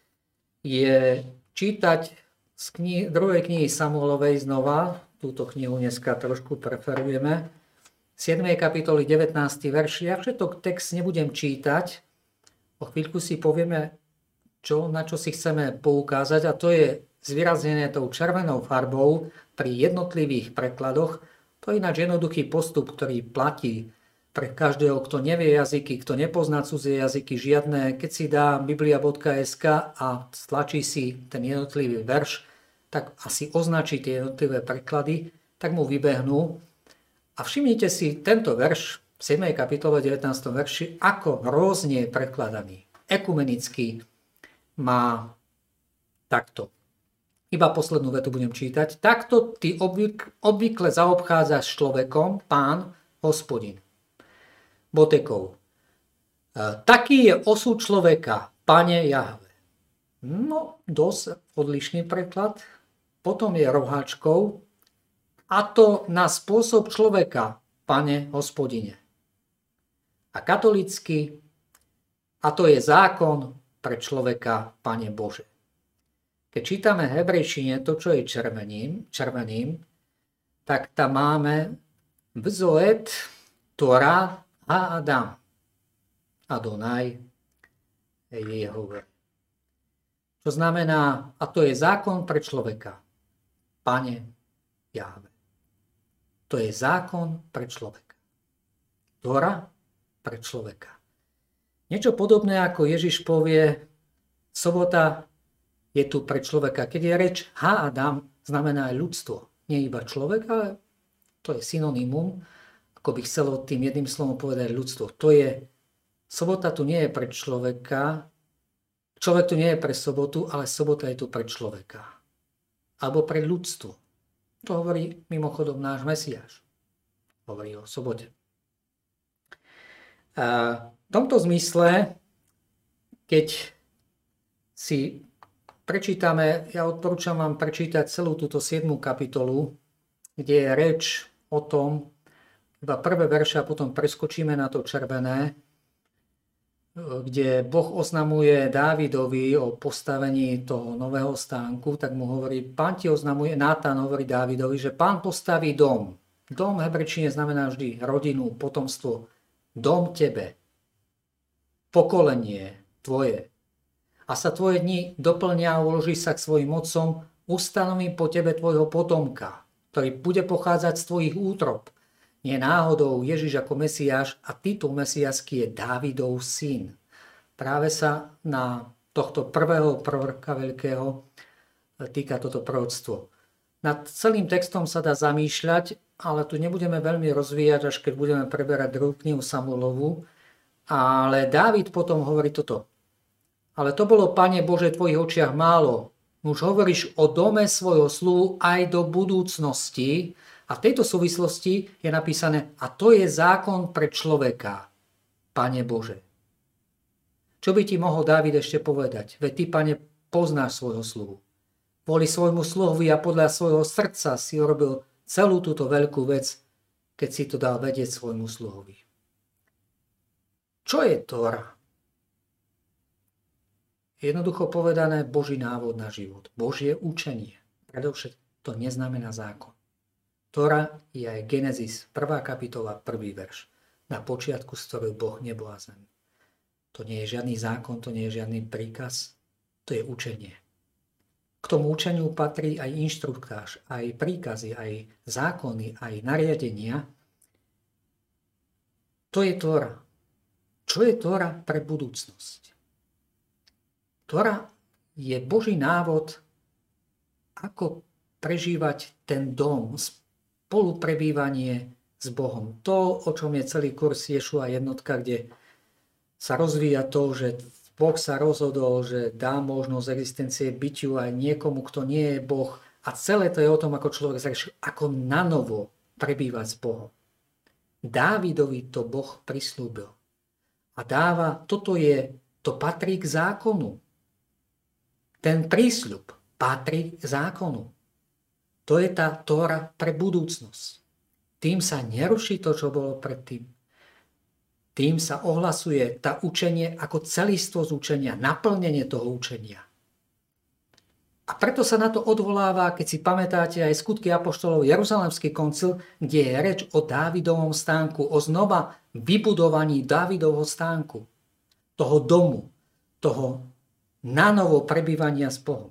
je čítať z druhej knihy Samuelovej znova, túto knihu dneska trošku preferujeme, 7. kapitoly 19. verš. Ja všetok text nebudem čítať, o chvíľku si povieme, na čo si chceme poukázať, a to je zvýraznené tou červenou farbou pri jednotlivých prekladoch. To je ináč jednoduchý postup, ktorý platí pre každého, kto nevie jazyky, kto nepozná cudzie jazyky, žiadne. Keď si dá biblia.sk a stlačí si ten jednotlivý verš, tak asi označí tie jednotlivé preklady, tak mu vybehnú. A všimnite si tento verš v 7. kapitole 19. verši, ako rôzne je prekladaný. Ekumenicky má takto. Iba poslednú vetu budem čítať. Takto ty obvykle zaobchádzaš s človekom, Pán, Hospodin. Botekov. Taký je osud človeka, Pane Jahve. No, dosť odlišný preklad. Potom je roháčkou. A to na spôsob človeka, Pane Hospodine. A katolícky. A to je zákon pre človeka, Pane Bože. Keď čítame v hebrejčine to, čo je červeným, tak tam máme Bzoet, Torah a Adam. Adonaj je Jehove. To znamená, a to je zákon pre človeka. Pane Jahve. To je zákon pre človeka. Torah pre človeka. Niečo podobné, ako Ježiš povie, sobota je tu pre človeka. Keď je reč ha-Adam, znamená aj ľudstvo. Nie iba človek, ale to je synonymum, ako by chcelo tým jedným slovom povedať ľudstvo. To je, sobota tu nie je pre človeka, človek tu nie je pre sobotu, ale sobota je tu pre človeka. Alebo pre ľudstvo. To hovorí mimochodom náš Mesiáš. Hovorí o sobote. A v tomto zmysle, keď si prečítame, ja odporúčam vám prečítať celú túto 7. kapitolu, kde je reč o tom, iba prvé verše a potom preskočíme na to červené. kde Boh oznamuje Dávidovi o postavení toho nového stánku, tak mu hovorí, Pán ti oznamuje, Nátan hovorí Dávidovi, že Pán postaví dom. Dom v hebrečine znamená vždy rodinu, potomstvo. Dom tebe. Pokolenie tvoje. A sa tvoje dni doplnia a uloží sa k svojim otcom, ustanovím po tebe tvojho potomka, ktorý bude pochádzať z tvojich útrob. Nie náhodou Ježiš ako Mesiáš a titul mesiášsky je Dávidov syn. Práve sa na tohto prvého proroka veľkého týka toto proroctvo. Nad celým textom sa dá zamýšľať, ale tu nebudeme veľmi rozvíjať, až keď budeme preberať druhú knihu Samuelovu. Ale Dávid potom hovorí toto. Ale to bolo, Pane Bože, v tvojich očiach málo. Už hovoríš o dome svojho sluhu aj do budúcnosti. A v tejto súvislosti je napísané, a to je zákon pre človeka, Pane Bože. Čo by ti mohol Dávid ešte povedať? Veď ty, Pane, poznáš svojho sluhu. Kvôli svojmu sluhovi a podľa svojho srdca si urobil celú túto veľkú vec, keď si to dal vedieť svojmu sluhovi. Čo je Tóra? Jednoducho povedané, Boží návod na život. Božie učenie. Predovšetkým to neznamená zákon. Tóra je aj Genesis, 1. kapitola, 1. verš. Na počiatku stvoril Boh nebo a zem. To nie je žiadny zákon, to nie je žiadny príkaz, to je učenie. K tomu učeniu patrí aj inštruktáž, aj príkazy, aj zákony, aj nariadenia. To je Tóra. Čo je Tóra pre budúcnosť? Tóra je Boží návod, ako prežívať ten dom, spoluprebývanie s Bohom. To, o čom je celý kurz Ješua jednotka, kde sa rozvíja to, že Boh sa rozhodol, že dá možnosť existencie bytiu aj niekomu, kto nie je Boh. A celé to je o tom, ako človek zrešil, ako nanovo prebývať s Bohom. Dávidovi to Boh prislúbil. A to patrí k zákonu. Ten prísľub patrí k zákonu. To je tá Tóra pre budúcnosť. Tým sa neruší to, čo bolo predtým. Tým sa ohlasuje tá učenie ako celistvo z učenia, naplnenie toho učenia. A preto sa na to odvoláva, keď si pamätáte aj Skutky apoštolov, Jeruzalemský koncil, kde je reč o Dávidovom stánku, o znova vybudovaní Dávidovho stánku, toho domu, toho nanovo prebývania s Bohom.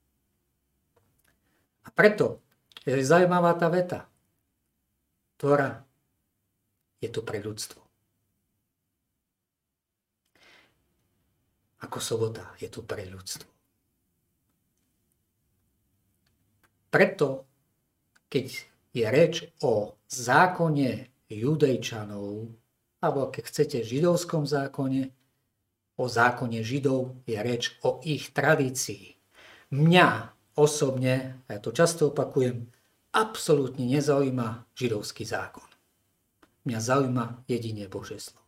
A preto je zaujímavá tá veta. Tóra je to pre ľudstvo. Ako sobota je to pre ľudstvo. Preto, keď je reč o zákone Judejčanov, alebo keď chcete židovskom zákone, o zákone Židov je reč o ich tradícii. Mňa osobne, ja to často opakujem, absolútne nezaujíma židovský zákon. Mňa zaujíma jedine Božie slovo.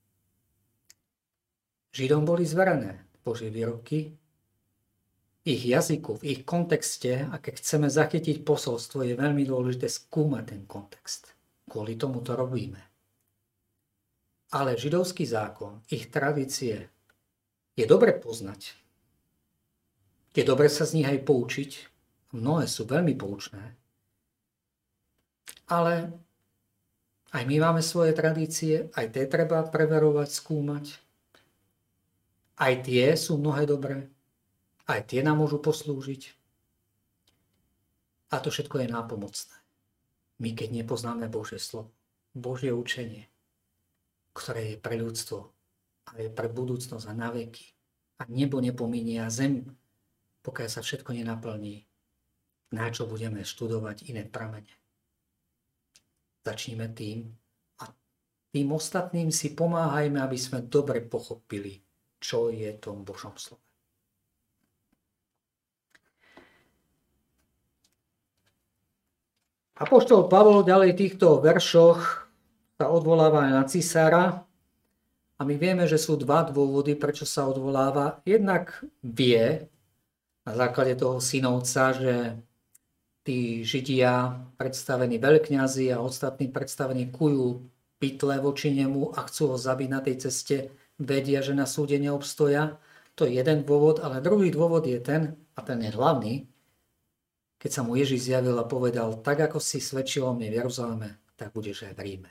Židom boli zverené Božie výroky, ich jazyku, v ich kontexte, a keď chceme zachytiť posolstvo, je veľmi dôležité skúmať ten kontext. Kvôli tomu to robíme. Ale židovský zákon, ich tradície je dobre poznať. Je dobre sa z nich aj poučiť. Mnohé sú veľmi poučné. Ale aj my máme svoje tradície, aj tie treba preverovať, skúmať. Aj tie sú mnohé dobré. Aj tie nám môžu poslúžiť. A to všetko je nápomocné. My, keď nepoznáme Božie slovo, Božie učenie, ktoré je pre ľudstvo, ale je pre budúcnosť a na veky. A nebo nepominie a zem, pokiaľ sa všetko nenaplní, na čo budeme študovať iné pramene. Začnime tým a tým ostatným si pomáhajme, aby sme dobre pochopili, čo je v tom Božom slove. Apoštol Pavol ďalej v týchto veršoch sa odvoláva aj na cisára a my vieme, že sú dva dôvody, prečo sa odvoláva. Jednak vie na základe toho synovca, že tí Židia, predstavení veľkňazi a ostatní predstavení kujú pytle voči nemu a chcú ho zabiť na tej ceste vedia, že na súde neobstoja. To je jeden dôvod, ale druhý dôvod je ten, a ten je hlavný, keď sa mu Ježiš zjavil a povedal, tak ako si svedčil o mne v Jeruzaleme, tak budeš aj v Ríme.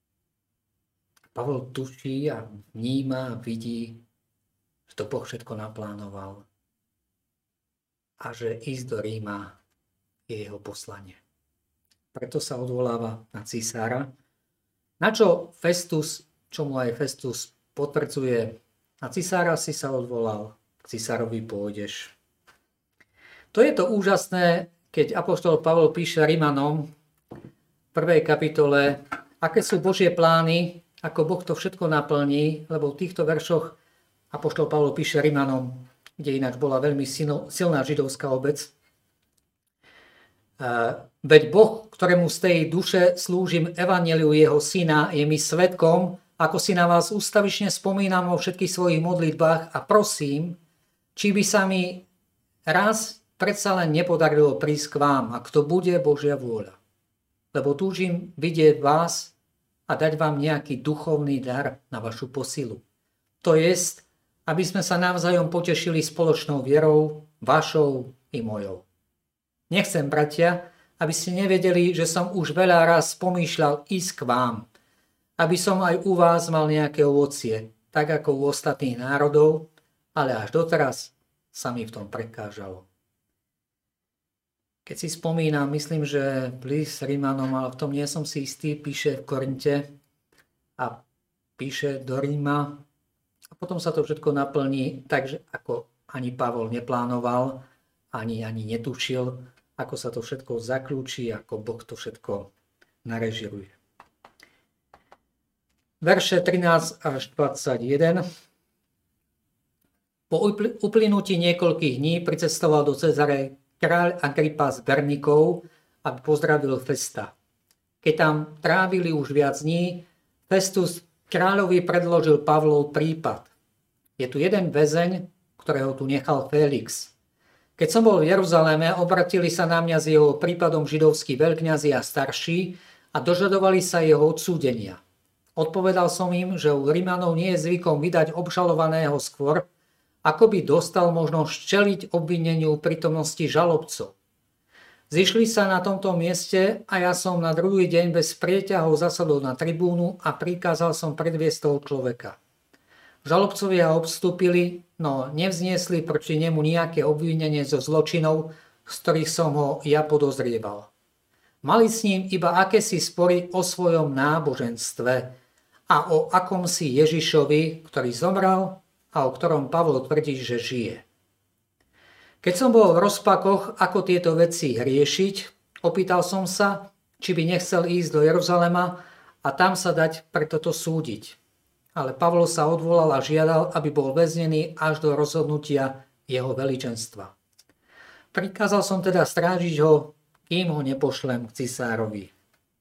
Pavol tuší a vníma a vidí, že to Boh všetko naplánoval a že ísť do Ríma je jeho poslanie. Preto sa odvoláva na cisára, na čo Festus, čo mu aj Festus potvrdzuje, na cisára si sa odvolal, k cisárovi pôjdeš. To je to úžasné, keď apoštol Pavol píše Rimanom v 1. kapitole, aké sú Božie plány, ako Boh to všetko naplní, lebo v týchto veršoch apoštol Pavol píše Rimanom, kde ináč bola veľmi silná židovská obec. Veď Boh, ktorému z tej duše slúžim evanjeliu jeho syna, je mi svedkom, ako si na vás ústavične spomínam vo všetkých svojich modlitbách a prosím, či by sa mi raz predsa len nepodarilo prísť k vám, ak to bude Božia vôľa. Lebo túžim vidieť vás a dať vám nejaký duchovný dar na vašu posilu. To jest, aby sme sa navzájom potešili spoločnou vierou, vašou i mojou. Nechcem, bratia, aby ste nevedeli, že som už veľa raz pomýšľal ísť k vám, aby som aj u vás mal nejaké ovocie, tak ako u ostatných národov, ale až doteraz sa mi v tom prekážalo. Keď si spomínam, myslím, že list Rímanom, ale v tom nie som si istý, píše v Korinte a píše do Ríma a potom sa to všetko naplní, takže ako ani Pavol neplánoval, ani netušil, ako sa to všetko zakľúči, ako Boh to všetko narežiruje. Verše 13 až 21. Po uplynutí niekoľkých dní pricestoval do Cezare kráľ Agrippa z Bernikov, aby pozdravil Festa. Keď tam trávili už viac dní, Festus kráľovi predložil Pavlov prípad. Je tu jeden väzeň, ktorého tu nechal Félix. Keď som bol v Jeruzaléme, obratili sa na mňa s jeho prípadom židovskí veľkňazi a starší a dožadovali sa jeho odsúdenia. Odpovedal som im, že u Rimanov nie je zvykom vydať obžalovaného skôr, ako by dostal možnosť čeliť obvineniu prítomnosti žalobcov. Zišli sa na tomto mieste a ja som na druhý deň bez prieťahov zasadol na tribúnu a prikázal som predviesť toho človeka. Žalobcovia obstúpili, no nevzniesli proti nemu nejaké obvinenie zo zločinov, z ktorých som ho ja podozrieval. Mali s ním iba akési spory o svojom náboženstve a o akomsi Ježišovi, ktorý zomrel a o ktorom Pavol tvrdí, že žije. Keď som bol v rozpakoch, ako tieto veci riešiť, opýtal som sa, či by nechcel ísť do Jeruzalema a tam sa dať pre toto súdiť. Ale Pavol sa odvolal a žiadal, aby bol väznený až do rozhodnutia jeho veličenstva. Prikázal som teda strážiť ho, kým ho nepošlem k cisárovi.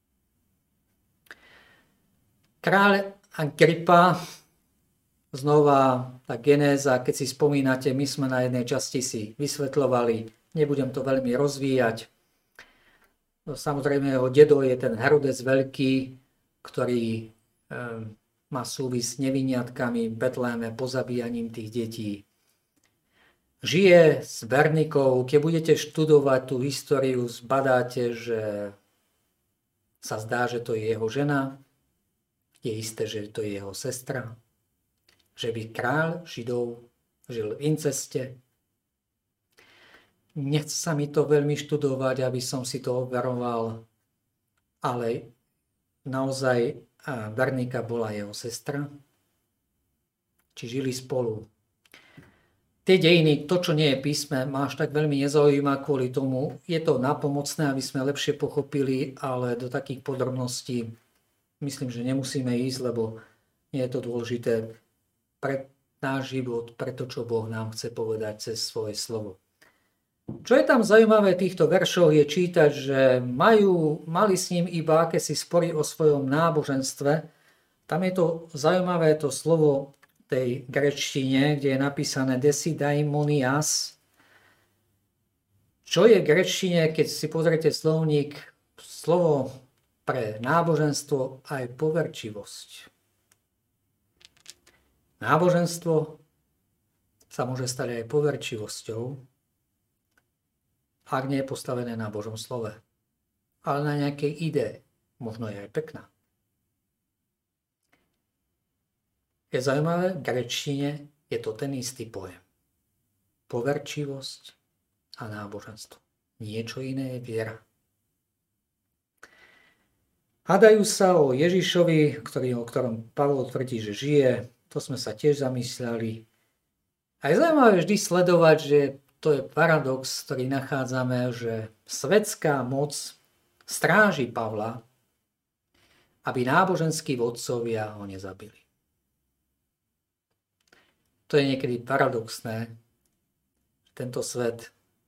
Kráľ Agrippa, znova tá genéza, keď si spomínate, my sme na jednej časti si vysvetľovali, nebudem to veľmi rozvíjať. Samozrejme jeho dedo je ten Herodes Veľký, ktorý má súvis s neviniatkami v Betléme, pozabíjaním tých detí. Žije s Bernikou, keď budete študovať tú históriu, zbadáte, že sa zdá, že to je jeho žena, je isté, že to je jeho sestra, že by kráľ Židov žil v inceste. Nechce sa mi to veľmi študovať, aby som si to overoval, ale naozaj Bernika bola jeho sestra, či žili spolu. Tie dejiny, to, čo nie je písme, ma až tak veľmi nezaujíma kvôli tomu. Je to napomocné, aby sme lepšie pochopili, ale do takých podrobností myslím, že nemusíme ísť, lebo nie je to dôležité pre náš život, pre to, čo Boh nám chce povedať cez svoje slovo. Čo je tam zaujímavé v týchto veršoch je čítať, že mali s ním iba akési spory o svojom náboženstve. Tam je to zaujímavé to slovo tej gréčtine, kde je napísané desidaimonias. Čo je v gréčtine, keď si pozriete slovník, slovo pre náboženstvo aj poverčivosť. Náboženstvo sa môže stať aj poverčivosťou, ak nie je postavené na Božom slove, ale na nejakej idee, možno je aj pekná. Je zaujímavé, v gréčtine je to ten istý pojem. Poverčivosť a náboženstvo. Niečo iné je viera. Hádajú sa o Ježišovi, o ktorom Pavol tvrdí, že žije. To sme sa tiež zamysleli. A je zaujímavé vždy sledovať, že to je paradox, ktorý nachádzame, že svetská moc stráži Pavla, aby náboženskí vodcovia ho nezabili. To je niekedy paradoxné. Tento svet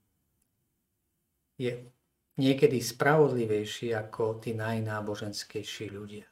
je niekedy spravodlivejší ako tí najnáboženskejší ľudia.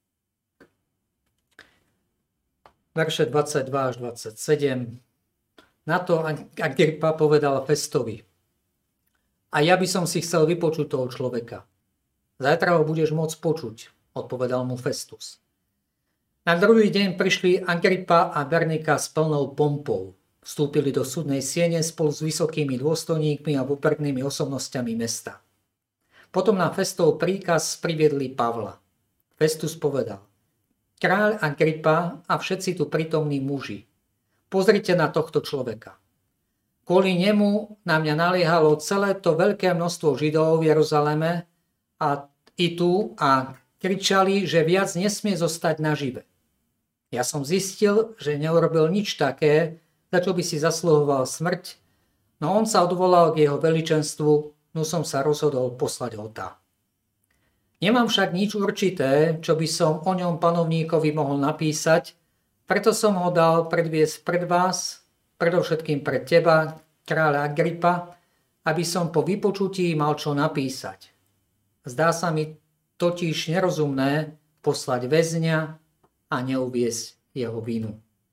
Verše 22 až 27. Na to Agrippa povedal Festovi: a ja by som si chcel vypočuť toho človeka. Zajtra ho budeš môcť počuť, odpovedal mu Festus. Na druhý deň prišli Agrippa a Bernika s plnou pompou. Vstúpili do súdnej siene spolu s vysokými dôstojníkmi a poprednými osobnostiami mesta. Potom na Festov príkaz priviedli Pavla. Festus povedal: kráľ Agrippa a všetci tu prítomní muži, pozrite na tohto človeka. Kvôli nemu na mňa naliehalo celé to veľké množstvo Židov v Jeruzaleme a kričali, že viac nesmie zostať nažive. Ja som zistil, že neurobil nič také, za čo by si zasluhoval smrť, no on sa odvolal k jeho veličenstvu, no som sa rozhodol poslať ho tam. Nemám však nič určité, čo by som o ňom panovníkovi mohol napísať, preto som ho dal predviesť pred vás, predovšetkým pred teba, kráľa Agrippa, aby som po vypočutí mal čo napísať. Zdá sa mi totiž nerozumné poslať väzňa a neuviesť jeho vinu.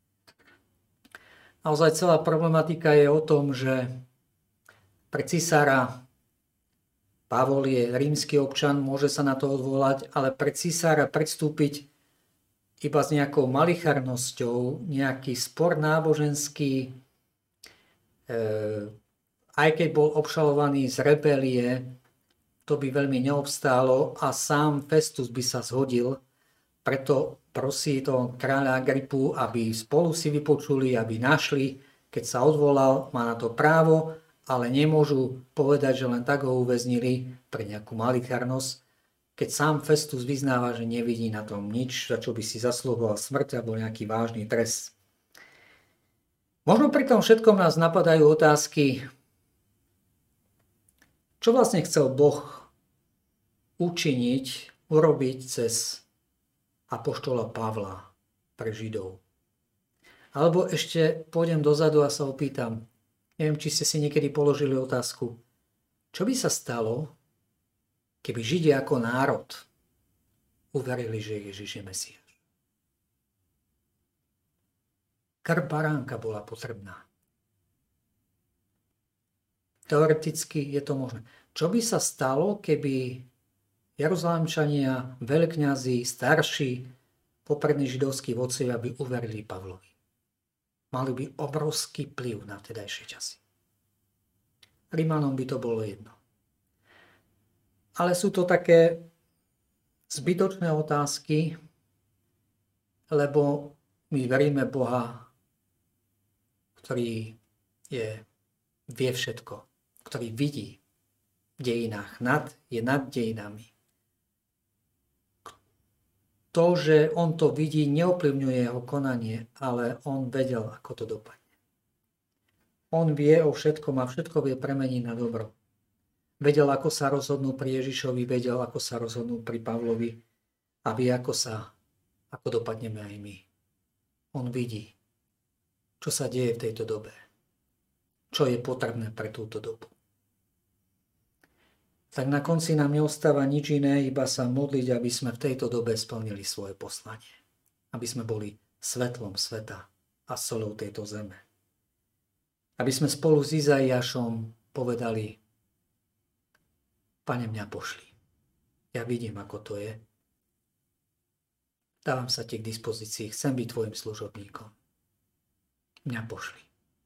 Naozaj celá problematika je o tom, že pre cisára Pavol je rímsky občan, môže sa na to odvolať, ale pre cisára predstúpiť iba s nejakou malicharnosťou, nejaký spor náboženský, aj keď bol obšalovaný z rebelie, to by veľmi neobstálo a sám Festus by sa zhodil, preto prosí to kráľa Agrippu, aby spolu si vypočuli, aby našli, keď sa odvolal, má na to právo, ale nemôžu povedať, že len tak ho uväznili pre nejakú malicharnosť, keď sám Festus vyznáva, že nevidí na tom nič, za čo by si zaslúhoval smrť alebo nejaký vážny trest. Možno pri tom všetkom nás napadajú otázky, čo vlastne chcel Boh učiniť, urobiť cez apoštola Pavla pre Židov. Alebo ešte pôjdem dozadu a sa opýtam, neviem, či ste si niekedy položili otázku, čo by sa stalo, keby Židia ako národ uverili, že Ježiš je Mesiáš. Krv baránka bola potrebná. Teoreticky je to možné. Čo by sa stalo, keby Jeruzalemčania, veľkňazi, starší, poprední židovskí vodcovia by uverili Pavlovi? Mali by obrovský vplyv na vtedajšie časy. Rimanom by to bolo jedno. Ale sú to také zbytočné otázky, lebo my veríme Boha, ktorý vie všetko, ktorý vidí v dejinách, je nad dejinami. To, že on to vidí, neovplyvňuje jeho konanie, ale on vedel, ako to dopadne. On vie o všetkom a všetko vie premeniť na dobro. Vedel, ako sa rozhodnú pri Ježišovi, vedel, ako sa rozhodnú pri Pavlovi a vie, ako dopadneme aj my. On vidí, čo sa deje v tejto dobe, čo je potrebné pre túto dobu. Tak na konci nám neostáva nič iné, iba sa modliť, aby sme v tejto dobe splnili svoje poslanie. Aby sme boli svetlom sveta a soľou tejto zeme. Aby sme spolu s Izaiášom povedali: Pane, mňa pošli. Ja vidím, ako to je. Dávam sa ti k dispozícii, chcem byť tvojim služobníkom. mňa pošli.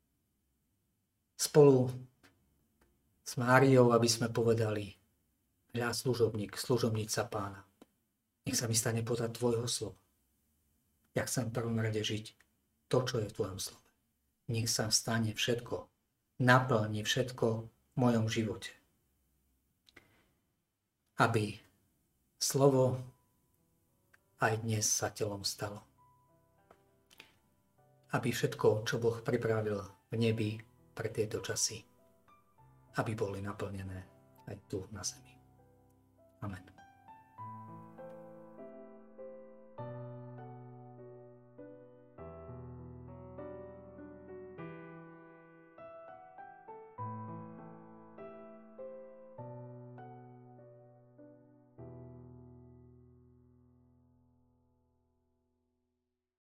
Spolu s Máriou, aby sme povedali, hľa služobník, služobnica Pána. Nech sa mi stane podľa tvojho slova. Ja chcem v prvom rade žiť to, čo je v tvojom slove. Nech sa stane všetko, naplní všetko v mojom živote. Aby slovo aj dnes sa telom stalo. Aby všetko, čo Boh pripravil v nebi pre tieto časy, aby boli naplnené aj tu na zemi. Amen.